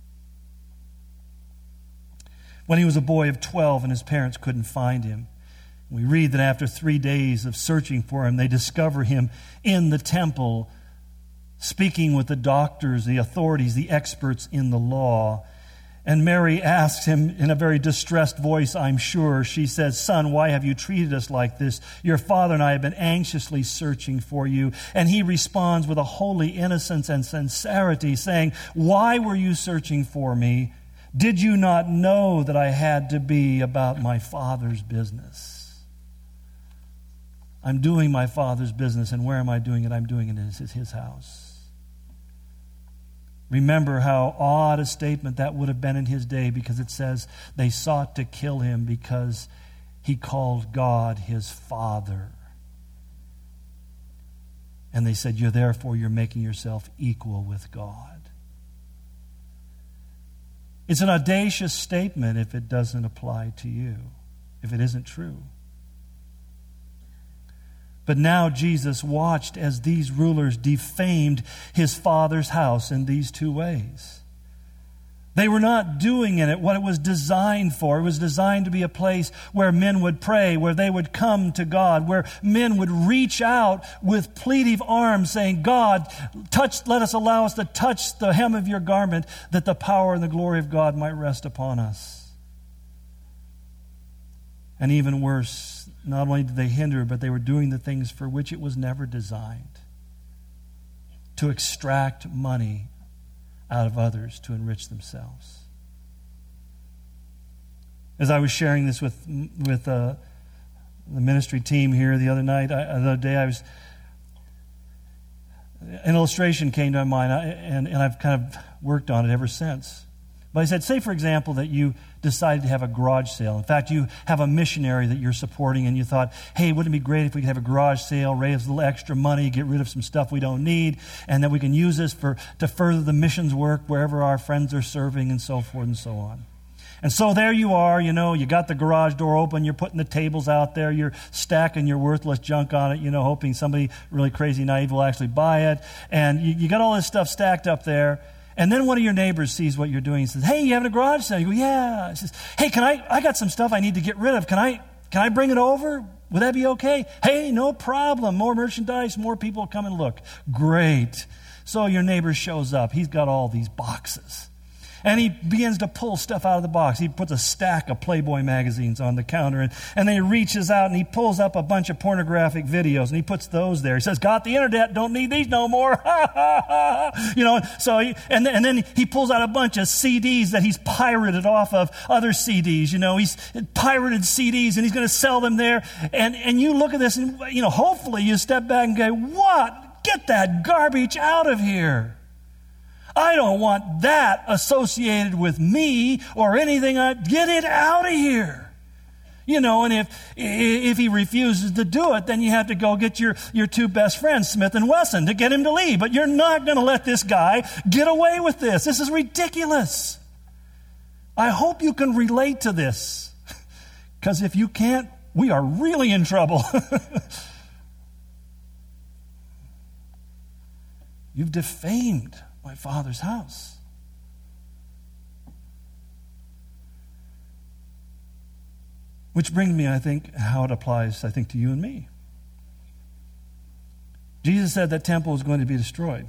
S1: When he was a boy of twelve and his parents couldn't find him, we read that after three days of searching for him, they discover him in the temple, speaking with the doctors, the authorities, the experts in the law. And Mary asks him in a very distressed voice, I'm sure. She says, "Son, why have you treated us like this? Your father and I have been anxiously searching for you." And he responds with a holy innocence and sincerity, saying, "Why were you searching for me? Did you not know that I had to be about my Father's business?" I'm doing my Father's business, and where am I doing it? I'm doing it in his, his house. Remember how odd a statement that would have been in his day, because it says they sought to kill him because he called God his Father. And they said, "You're therefore you're making yourself equal with God." It's an audacious statement if it doesn't apply to you, if it isn't true. But now Jesus watched as these rulers defamed his Father's house in these two ways. They were not doing in it what it was designed for. It was designed to be a place where men would pray, where they would come to God, where men would reach out with pleading arms saying, God, touch, let us allow us to touch the hem of your garment that the power and the glory of God might rest upon us. And even worse, not only did they hinder, but they were doing the things for which it was never designed, to extract money out of others to enrich themselves. As I was sharing this with with uh, the ministry team here the other night, I, the other day, I was an illustration came to my mind, I, and, and I've kind of worked on it ever since. But I said, say, for example, that you decided to have a garage sale. In fact, you have a missionary that you're supporting, and you thought, hey, wouldn't it be great if we could have a garage sale, raise a little extra money, get rid of some stuff we don't need, and that we can use this for to further the missions work wherever our friends are serving, and so forth and so on. And so there you are, you know, you got the garage door open, you're putting the tables out there, you're stacking your worthless junk on it, you know, hoping somebody really crazy naive will actually buy it. And you, you got all this stuff stacked up there. And then one of your neighbors sees what you're doing and says, hey, you having a garage sale? You go, yeah. He says, hey, can I, I got some stuff I need to get rid of. Can I, can I bring it over? Would that be okay? Hey, no problem. More merchandise, more people come and look. Great. So your neighbor shows up. He's got all these boxes. And he begins to pull stuff out of the box. He puts a stack of Playboy magazines on the counter, and, and then he reaches out and he pulls up a bunch of pornographic videos, and he puts those there. He says, got the internet, don't need these no more. You know, so he, and, and then he pulls out a bunch of C Ds that he's pirated off of other C Ds. You know, he's pirated C Ds, and he's going to sell them there. And, and you look at this, and, you know, hopefully you step back and go, what? Get that garbage out of here. I don't want that associated with me or anything. I, get it out of here. You know, and if if he refuses to do it, then you have to go get your, your two best friends, Smith and Wesson, to get him to leave. But you're not going to let this guy get away with this. This is ridiculous. I hope you can relate to this. Because if you can't, we are really in trouble. You've defamed my Father's house. Which brings me, I think, how it applies, I think, to you and me. Jesus said that temple was going to be destroyed.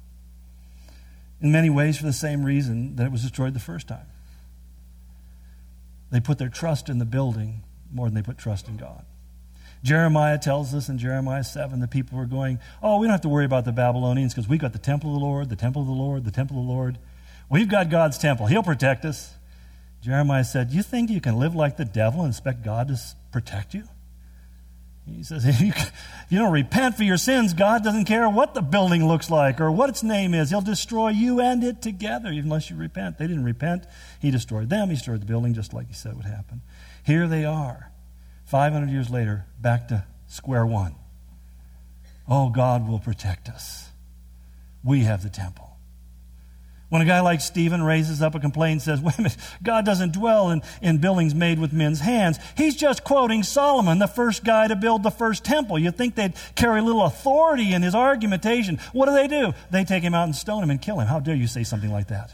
S1: In many ways for the same reason that it was destroyed the first time. They put their trust in the building more than they put trust in God. Jeremiah tells us in Jeremiah seven, the people were going, oh, we don't have to worry about the Babylonians because we've got the temple of the Lord, the temple of the Lord, the temple of the Lord. We've got God's temple. He'll protect us. Jeremiah said, you think you can live like the devil and expect God to protect you? He says, if you, if you don't repent for your sins, God doesn't care what the building looks like or what its name is. He'll destroy you and it together unless you repent. They didn't repent. He destroyed them. He destroyed the building just like he said would happen. Here they are. five hundred years later, back to square one. Oh, God will protect us. We have the temple. When a guy like Stephen raises up a complaint and says, wait a minute, God doesn't dwell in, in buildings made with men's hands. He's just quoting Solomon, the first guy to build the first temple. You'd think they'd carry a little authority in his argumentation. What do they do? They take him out and stone him and kill him. How dare you say something like that?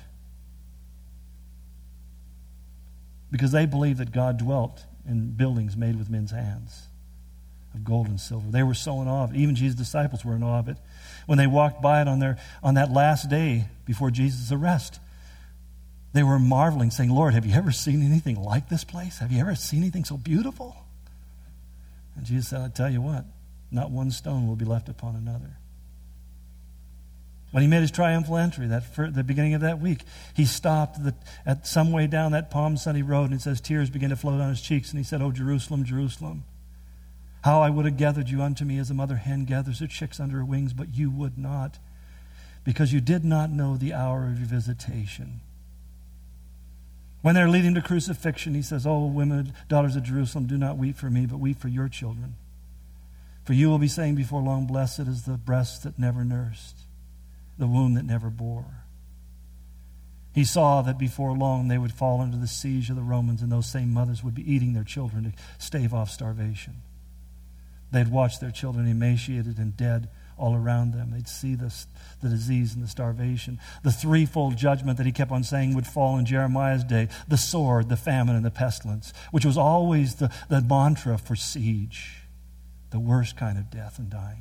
S1: Because they believe that God dwelt in buildings made with men's hands of gold and silver. They were so in awe of it. Even Jesus' disciples were in awe of it. When they walked by it on their on that last day before Jesus' arrest, they were marveling, saying, Lord, have you ever seen anything like this place? Have you ever seen anything so beautiful? And Jesus said, I tell you what, not one stone will be left upon another. When he made his triumphal entry, that for the beginning of that week, he stopped the, at some way down that Palm Sunday road, and it says tears began to flow down his cheeks, and he said, Oh, Jerusalem, Jerusalem, how I would have gathered you unto me as a mother hen gathers her chicks under her wings, but you would not, because you did not know the hour of your visitation. When they're leading to crucifixion, he says, Oh, women, daughters of Jerusalem, do not weep for me, but weep for your children. For you will be saying before long, blessed is the breast that never nursed, the womb that never bore. He saw that before long they would fall under the siege of the Romans, and those same mothers would be eating their children to stave off starvation. They'd watch their children emaciated and dead all around them. They'd see the, the disease and the starvation. The threefold judgment that he kept on saying would fall in Jeremiah's day: the sword, the famine, and the pestilence, which was always the, the mantra for siege, the worst kind of death and dying.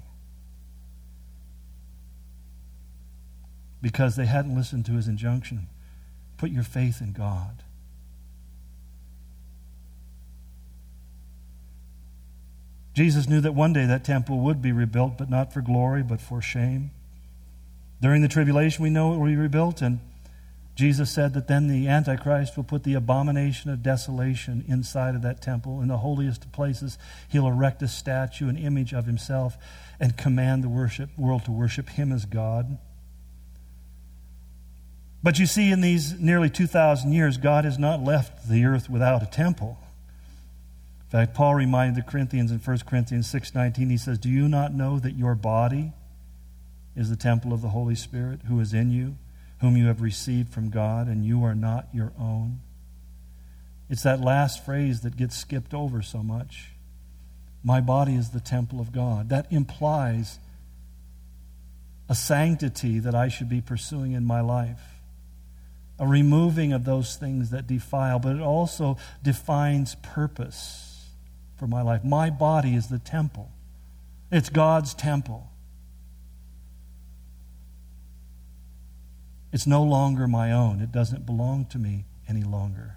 S1: Because they hadn't listened to his injunction: put your faith in God. Jesus knew that one day that temple would be rebuilt, but not for glory, but for shame. During the tribulation, we know it will be rebuilt, and Jesus said that then the Antichrist will put the abomination of desolation inside of that temple. In the holiest of places, he'll erect a statue, an image of himself, and command the worship world to worship him as God. But you see, in these nearly two thousand years, God has not left the earth without a temple. In fact, Paul reminded the Corinthians in First Corinthians six nineteen, he says, "Do you not know that your body is the temple of the Holy Spirit who is in you, whom you have received from God, and you are not your own?" It's that last phrase that gets skipped over so much. My body is the temple of God. That implies a sanctity that I should be pursuing in my life, a removing of those things that defile, but it also defines purpose for my life. My body is the temple. It's God's temple. It's no longer my own. It doesn't belong to me any longer.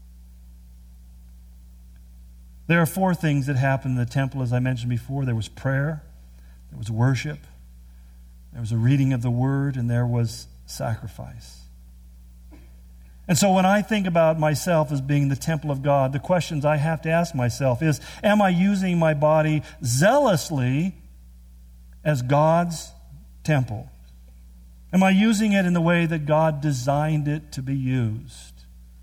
S1: There are four things that happened in the temple, as I mentioned before. There was prayer, there was worship, there was a reading of the word, and there was sacrifice. And so when I think about myself as being the temple of God, the questions I have to ask myself is, am I using my body zealously as God's temple? Am I using it in the way that God designed it to be used?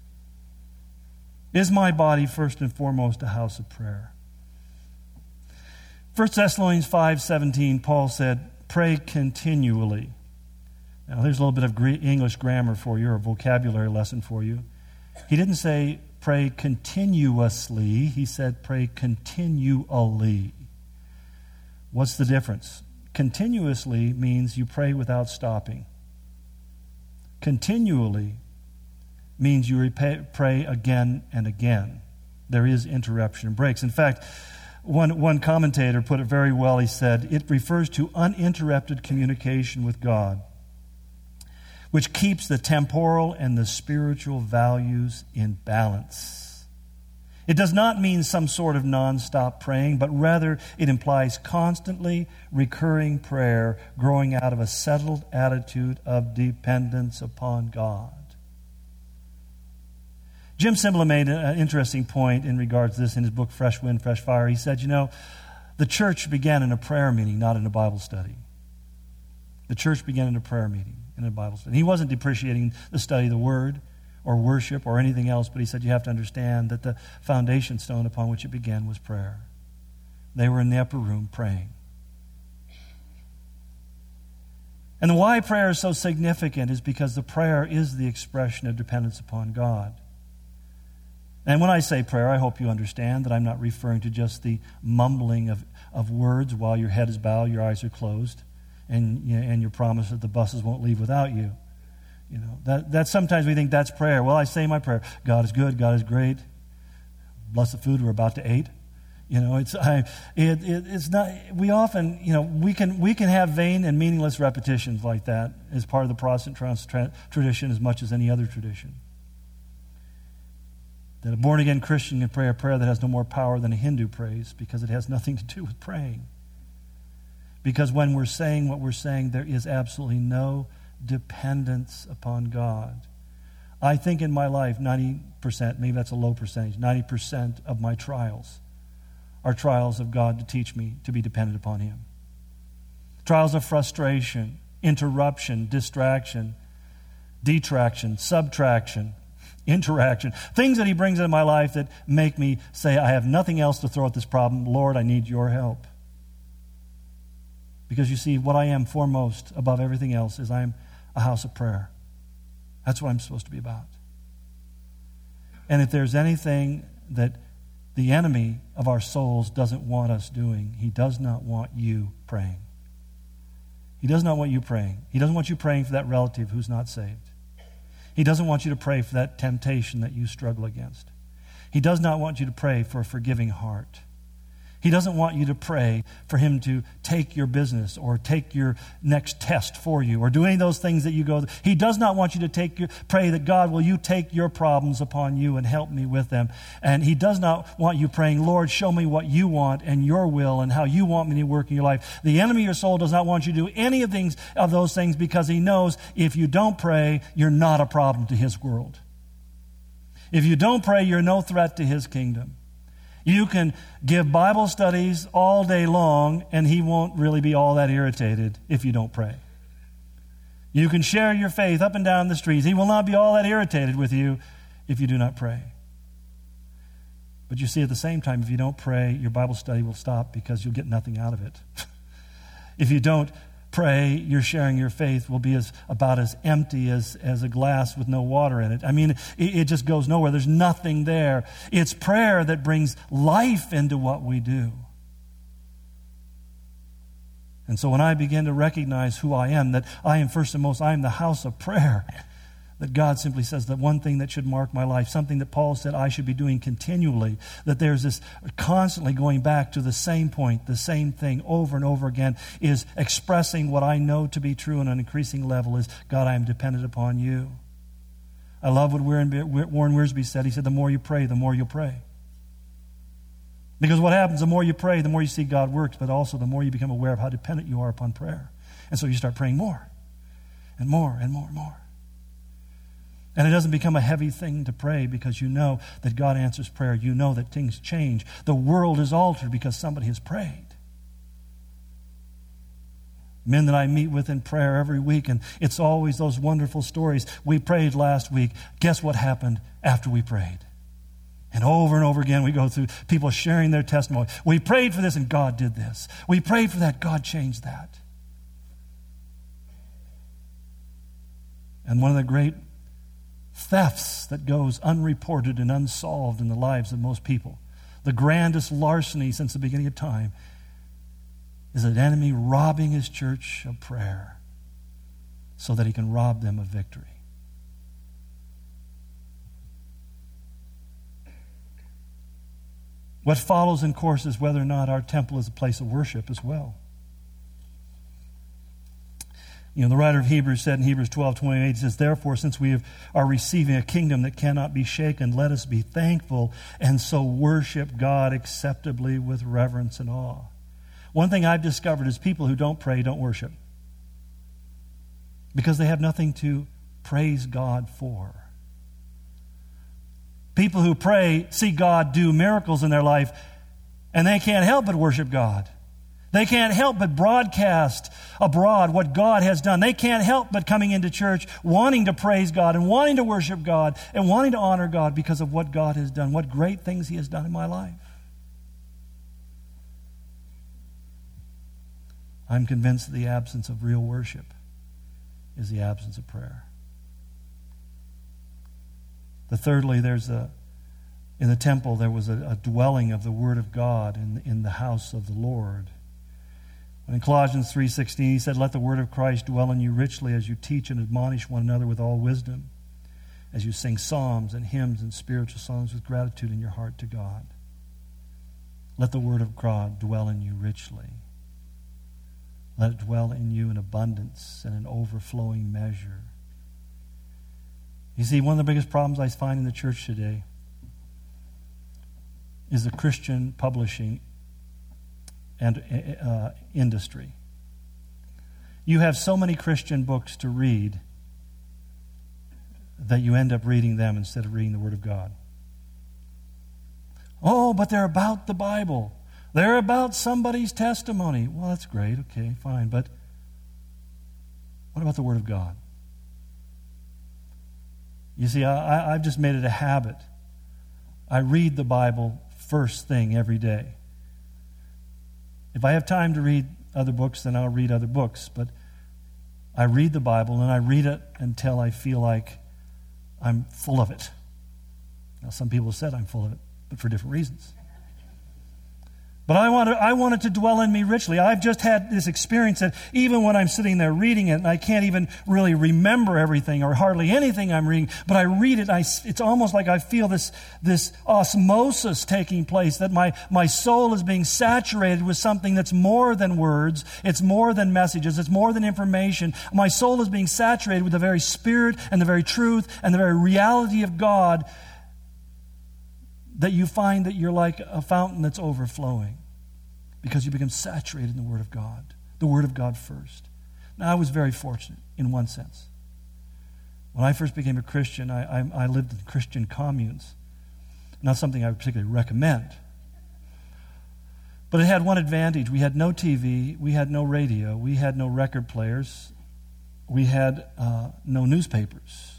S1: Is my body first and foremost a house of prayer? First Thessalonians five seventeen, Paul said, "Pray continually." Now, there's a little bit of English grammar for you, or a vocabulary lesson for you. He didn't say pray continuously. He said pray continually. What's the difference? Continuously means you pray without stopping. Continually means you repay, pray again and again. There is interruption and breaks. In fact, one, one commentator put it very well. He said, it refers to uninterrupted communication with God, which keeps the temporal and the spiritual values in balance. It does not mean some sort of non-stop praying, but rather it implies constantly recurring prayer growing out of a settled attitude of dependence upon God. Jim Cymbala made an interesting point in regards to this in his book, Fresh Wind, Fresh Fire. He said, you know, the church began in a prayer meeting, not in a Bible study. The church began in a prayer meeting, in a Bible study. He wasn't depreciating the study of the Word or worship or anything else, but he said you have to understand that the foundation stone upon which it began was prayer. They were in the upper room praying. And why prayer is so significant is because the prayer is the expression of dependence upon God. And when I say prayer, I hope you understand that I'm not referring to just the mumbling of, of words while your head is bowed, your eyes are closed, and, you know, and your promise that the buses won't leave without you. You know, that, that sometimes we think that's prayer. Well, I say my prayer. God is good. God is great. Bless the food we're about to eat. You know, it's I, it, it it's not. We often, you know, we can we can have vain and meaningless repetitions like that as part of the Protestant trans, tra, tradition as much as any other tradition. That a born again Christian can pray a prayer that has no more power than a Hindu prays because it has nothing to do with praying. Because when we're saying what we're saying, there is absolutely no dependence upon God. I think in my life, ninety percent, maybe that's a low percentage, ninety percent of my trials are trials of God to teach me to be dependent upon Him. Trials of frustration, interruption, distraction, detraction, subtraction, interaction, things that He brings into my life that make me say, I have nothing else to throw at this problem. Lord, I need your help. Because you see, what I am foremost above everything else is I am a house of prayer. That's what I'm supposed to be about. And if there's anything that the enemy of our souls doesn't want us doing, he does not want you praying. He does not want you praying. He doesn't want you praying for that relative who's not saved. He doesn't want you to pray for that temptation that you struggle against. He does not want you to pray for a forgiving heart. He doesn't want you to pray for him to take your business or take your next test for you or do any of those things that you go through. He does not want you to take your, pray that God, will you take your problems upon you and help me with them. And he does not want you praying, Lord, show me what you want and your will and how you want me to work in your life. The enemy of your soul does not want you to do any of, things, of those things because he knows if you don't pray, you're not a problem to his world. If you don't pray, you're no threat to his kingdom. You can give Bible studies all day long, and he won't really be all that irritated if you don't pray. You can share your faith up and down the streets. He will not be all that irritated with you if you do not pray. But you see, at the same time, if you don't pray, your Bible study will stop because you'll get nothing out of it. If you don't pray, your sharing your faith will be as about as empty as, as a glass with no water in it. I mean, it, it just goes nowhere. There's nothing there. It's prayer that brings life into what we do. And so when I begin to recognize who I am, that I am first and most, I am the house of prayer, that God simply says that one thing that should mark my life, something that Paul said I should be doing continually, that there's this constantly going back to the same point, the same thing over and over again, is expressing what I know to be true on an increasing level is, God, I am dependent upon you. I love what Warren Wiersbe said. He said, the more you pray, the more you'll pray. Because what happens, the more you pray, the more you see God works, but also the more you become aware of how dependent you are upon prayer. And so you start praying more and more and more and more. And it doesn't become a heavy thing to pray because you know that God answers prayer. You know that things change. The world is altered because somebody has prayed. Men that I meet with in prayer every week, and it's always those wonderful stories. We prayed last week. Guess what happened after we prayed? And over and over again we go through people sharing their testimony. We prayed for this and God did this. We prayed for that, God changed that. And one of the great thefts that goes unreported and unsolved in the lives of most people, the grandest larceny since the beginning of time, is an enemy robbing his church of prayer so that he can rob them of victory. What follows in course is whether or not our temple is a place of worship as well. You know, the writer of Hebrews said in Hebrews twelve twenty-eight, he says, therefore, since we have, are receiving a kingdom that cannot be shaken, let us be thankful and so worship God acceptably with reverence and awe. One thing I've discovered is people who don't pray don't worship because they have nothing to praise God for. People who pray see God do miracles in their life and they can't help but worship God. They can't help but broadcast abroad what God has done. They can't help but coming into church wanting to praise God and wanting to worship God and wanting to honor God because of what God has done, what great things He has done in my life. I'm convinced that the absence of real worship is the absence of prayer. The thirdly, there's a in the temple there was a, a dwelling of the Word of God in, in the house of the Lord. In Colossians three sixteen, he said, let the word of Christ dwell in you richly as you teach and admonish one another with all wisdom, as you sing psalms and hymns and spiritual songs with gratitude in your heart to God. Let the word of God dwell in you richly. Let it dwell in you in abundance and in overflowing measure. You see, one of the biggest problems I find in the church today is the Christian publishing and uh, industry. You have so many Christian books to read that you end up reading them instead of reading the Word of God. Oh, but they're about the Bible. They're about somebody's testimony. Well, that's great. Okay, fine. But what about the Word of God? You see, I, I've just made it a habit. I read the Bible first thing every day. If I have time to read other books, then I'll read other books. But I read the Bible, and I read it until I feel like I'm full of it. Now, some people have said I'm full of it, but for different reasons. But I want, to, I want it to dwell in me richly. I've just had this experience that even when I'm sitting there reading it, and I can't even really remember everything or hardly anything I'm reading, but I read it, I, it's almost like I feel this, this osmosis taking place, that my, my soul is being saturated with something that's more than words, it's more than messages, it's more than information. My soul is being saturated with the very Spirit and the very truth and the very reality of God, that you find that you're like a fountain that's overflowing because you become saturated in the Word of God. The Word of God first. Now, I was very fortunate in one sense. When I first became a Christian, I, I, I lived in Christian communes. Not something I would particularly recommend. But it had one advantage. We had no T V. We had no radio. We had no record players. We had uh, no newspapers.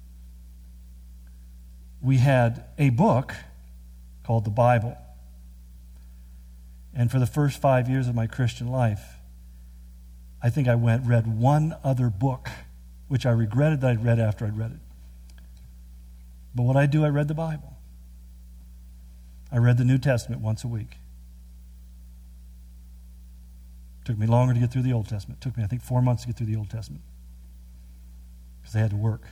S1: We had a book called the Bible. And for the first five years of my Christian life, I think I went read one other book, which I regretted that I'd read after I'd read it. But what I do, I read the Bible. I read the New Testament once a week. It took me longer to get through the Old Testament. It took me, I think, four months to get through the Old Testament because I had to work.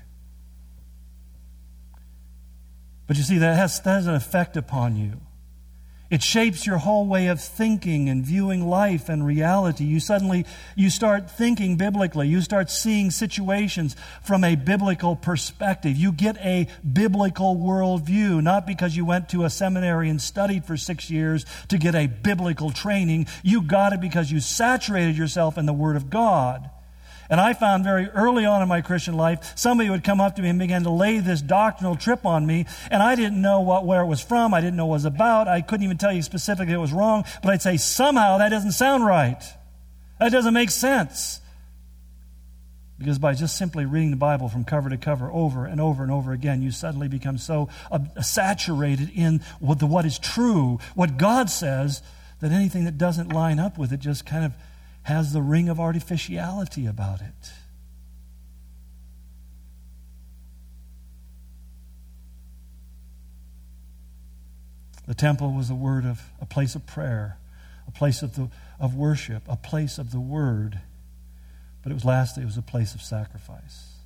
S1: But you see, that has, that has an effect upon you. It shapes your whole way of thinking and viewing life and reality. You suddenly, you start thinking biblically. You start seeing situations from a biblical perspective. You get a biblical worldview, not because you went to a seminary and studied for six years to get a biblical training. You got it because you saturated yourself in the Word of God. And I found very early on in my Christian life, somebody would come up to me and begin to lay this doctrinal trip on me, and I didn't know what where it was from. I didn't know what it was about. I couldn't even tell you specifically it was wrong, but I'd say, somehow that doesn't sound right. That doesn't make sense. Because by just simply reading the Bible from cover to cover over and over and over again, you suddenly become so uh, saturated in what, the, what is true, what God says, that anything that doesn't line up with it just kind of has the ring of artificiality about it. The temple was a word of a place of prayer, a place of the of worship, a place of the Word. But it was lastly, it was a place of sacrifice.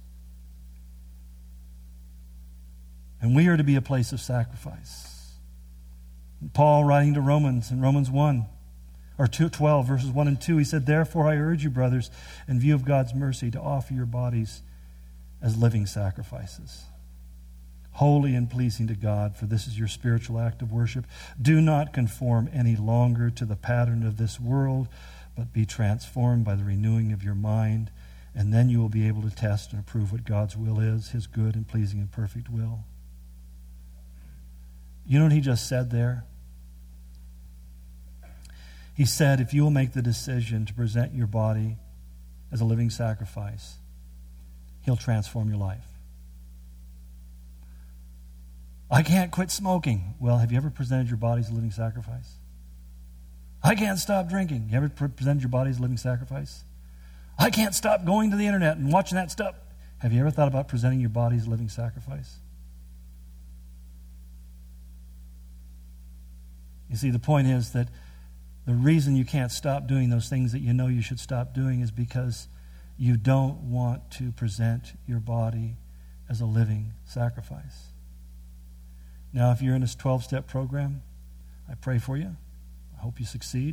S1: And we are to be a place of sacrifice. Paul, writing to Romans in Romans one, or twelve, verses one and two, he said, "Therefore I urge you, brothers, in view of God's mercy, to offer your bodies as living sacrifices, holy and pleasing to God, for this is your spiritual act of worship. Do not conform any longer to the pattern of this world, but be transformed by the renewing of your mind, and then you will be able to test and approve what God's will is, His good and pleasing and perfect will." You know what he just said there? He said, if you will make the decision to present your body as a living sacrifice, He'll transform your life. I can't quit smoking. Well, have you ever presented your body as a living sacrifice? I can't stop drinking. You ever pre- presented your body as a living sacrifice? I can't stop going to the internet and watching that stuff. Have you ever thought about presenting your body as a living sacrifice? You see, the point is that the reason you can't stop doing those things that you know you should stop doing is because you don't want to present your body as a living sacrifice. Now, if you're in this twelve-step program, I pray for you. I hope you succeed.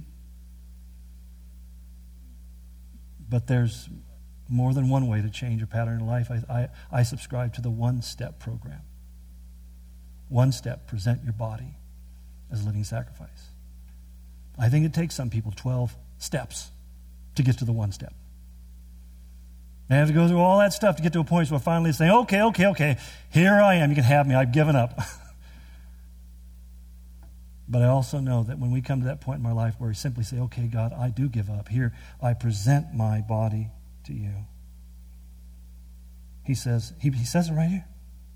S1: But there's more than one way to change your pattern in life. I, I, I subscribe to the one-step program. One step, present your body as a living sacrifice. I think it takes some people twelve steps to get to the one step. They have to go through all that stuff to get to a point where finally they say, okay, okay, okay, here I am. You can have me. I've given up. But I also know that when we come to that point in our life where we simply say, okay, God, I do give up. Here, I present my body to you. He says, he, he says it right here.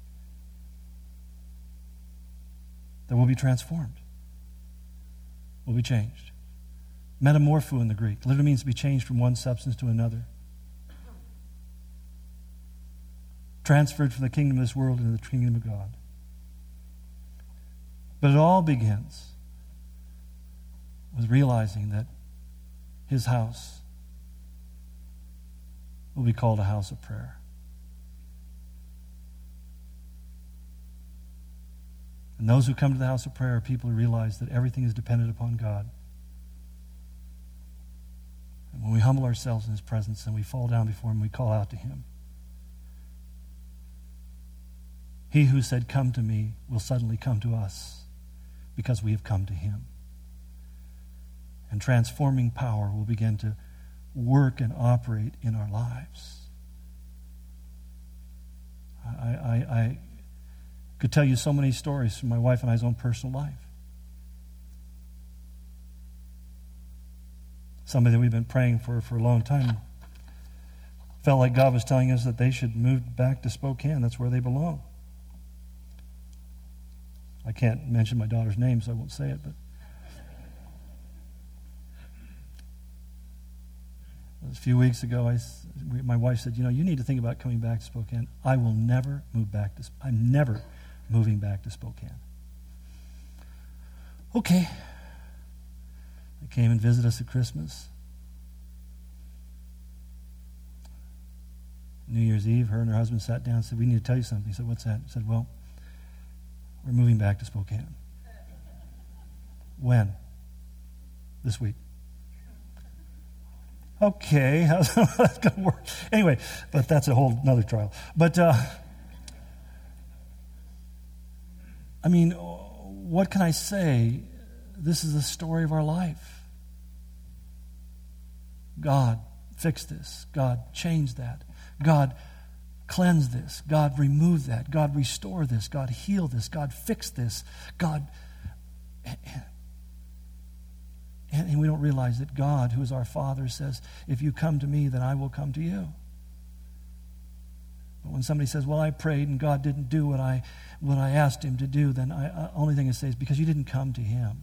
S1: That we'll be transformed. We'll be changed. Metamorpho in the Greek literally means to be changed from one substance to another. transferred from the kingdom of this world into the kingdom of God. But it all begins with realizing that his house will be called a house of prayer. And those who come to the house of prayer are people who realize that everything is dependent upon God. And when we humble ourselves in his presence and we fall down before him, we call out to him. He who said, "Come to me," will suddenly come to us because we have come to him. And transforming power will begin to work and operate in our lives. I, I, I could tell you so many stories from my wife and I's own personal life. Somebody that we've been praying for for a long time felt like God was telling us that they should move back to Spokane. That's where they belong. I can't mention my daughter's name, so I won't say it, but a few weeks ago, I, my wife said, "You know, you need to think about coming back to Spokane." I will never move back to. I'm never moving back to Spokane. Okay. They came and visited us at Christmas. New Year's Eve, her and her husband sat down and said, "We need to tell you something." He said, "What's that?" I said, "Well, we're moving back to Spokane." When? This week. Okay, how's that going to work? Anyway, but that's a whole another trial. But, uh, I mean, what can I say? This is the story of our life. God, fix this. God, change that. God, cleanse this. God, remove that. God, restore this. God, heal this. God, fix this. God... And, and we don't realize that God, who is our Father, says, "If you come to me, then I will come to you." But when somebody says, "Well, I prayed and God didn't do what I what I asked him to do," then I uh, only thing I say is because you didn't come to him.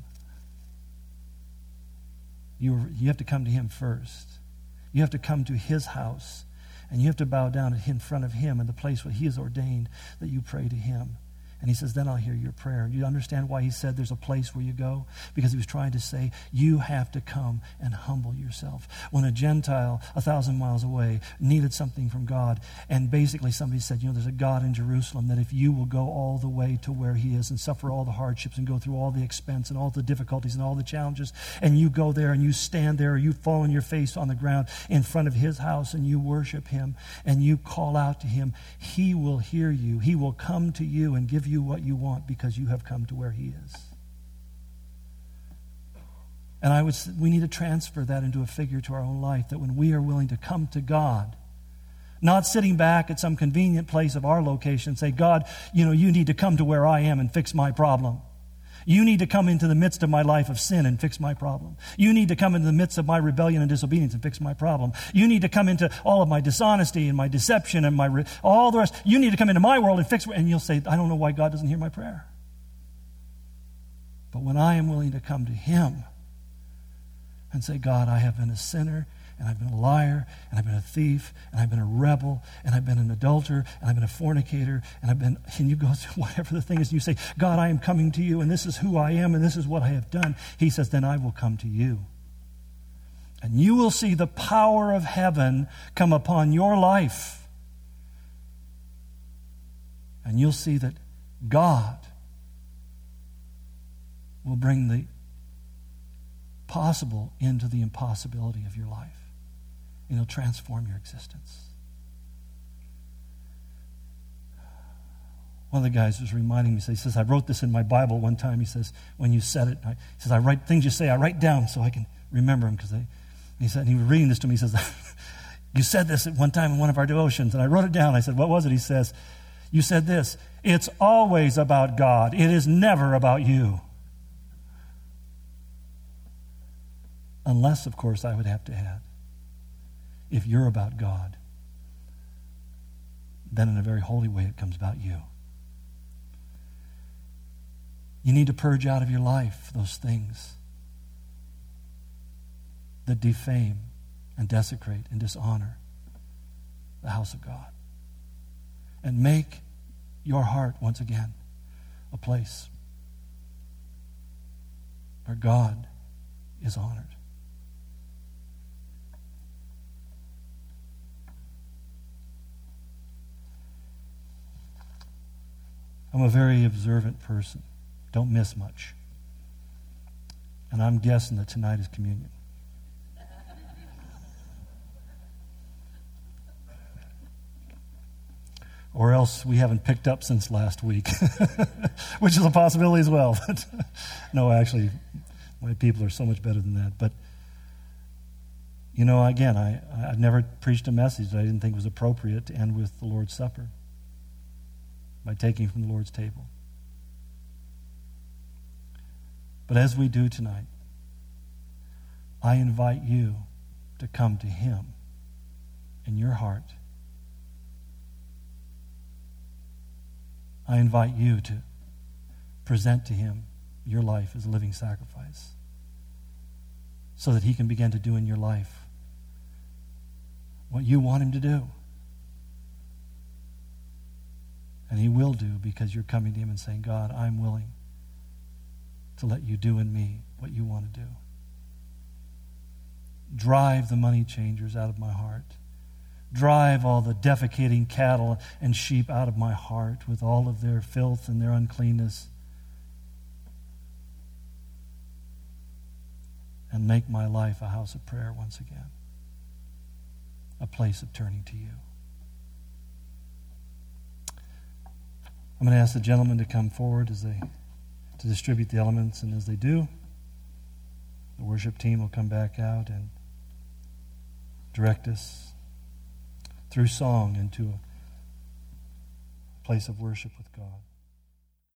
S1: You were, you have to come to him first. You have to come to his house, and you have to bow down in front of him in the place where he has ordained that you pray to him. And he says, "Then I'll hear your prayer." You understand why he said there's a place where you go? Because he was trying to say, you have to come and humble yourself. When a Gentile a thousand miles away needed something from God, and basically somebody said, you know, there's a God in Jerusalem that if you will go all the way to where he is and suffer all the hardships and go through all the expense and all the difficulties and all the challenges, and you go there and you stand there, or you fall on your face on the ground in front of his house and you worship him and you call out to him, he will hear you. He will come to you and give you what you want because you have come to where he is. And I would, we need to transfer that into a figure to our own life, that when we are willing to come to God, not sitting back at some convenient place of our location and say, "God, you know, you need to come to where I am and fix my problem. You need to come into the midst of my life of sin and fix my problem. You need to come into the midst of my rebellion and disobedience and fix my problem. You need to come into all of my dishonesty and my deception and my re- all the rest. You need to come into my world and fix." And you'll say, "I don't know why God doesn't hear my prayer." But when I am willing to come to him and say, "God, I have been a sinner, and I've been a liar, and I've been a thief, and I've been a rebel, and I've been an adulterer, and I've been a fornicator, and I've been," and you go through whatever the thing is, and you say, "God, I am coming to you, and this is who I am, and this is what I have done." He says, "Then I will come to you. And you will see the power of heaven come upon your life. And you'll see that God will bring the possible into the impossibility of your life. And he'll transform your existence." One of the guys was reminding me, he says, "I wrote this in my Bible one time." He says, "When you said it," I, he says, "I write things you say, I write down so I can remember them." Because he said, and he was reading this to me, he says, "You said this at one time in one of our devotions," and I wrote it down. I said, "What was it?" He says, "You said this: it's always about God. It is never about you." Unless, of course, I would have to add, if you're about God, then in a very holy way it comes about you. You need to purge out of your life those things that defame and desecrate and dishonor the house of God. and make your heart once again a place where God is honored. I'm a very observant person. Don't miss much. And I'm guessing that tonight is communion. Or else we haven't picked up since last week, which is a possibility as well. But no, actually, my people are so much better than that. But, you know, again, I, I've never preached a message that I didn't think was appropriate to end with the Lord's Supper, by taking from the Lord's table. But as we do tonight, I invite you to come to Him in your heart. I invite you to present to Him your life as a living sacrifice, so that He can begin to do in your life what you want Him to do. And He will do, because you're coming to Him and saying, God, I'm willing to let you do in me what you want to do. Drive the money changers out of my heart. Drive all the defecating cattle and sheep out of my heart with all of their filth and their uncleanness. And make my life a house of prayer once again. A place of turning to you. I'm going to ask the gentlemen to come forward as they to distribute the elements, and as they do, the worship team will come back out and direct us through song into a place of worship with God.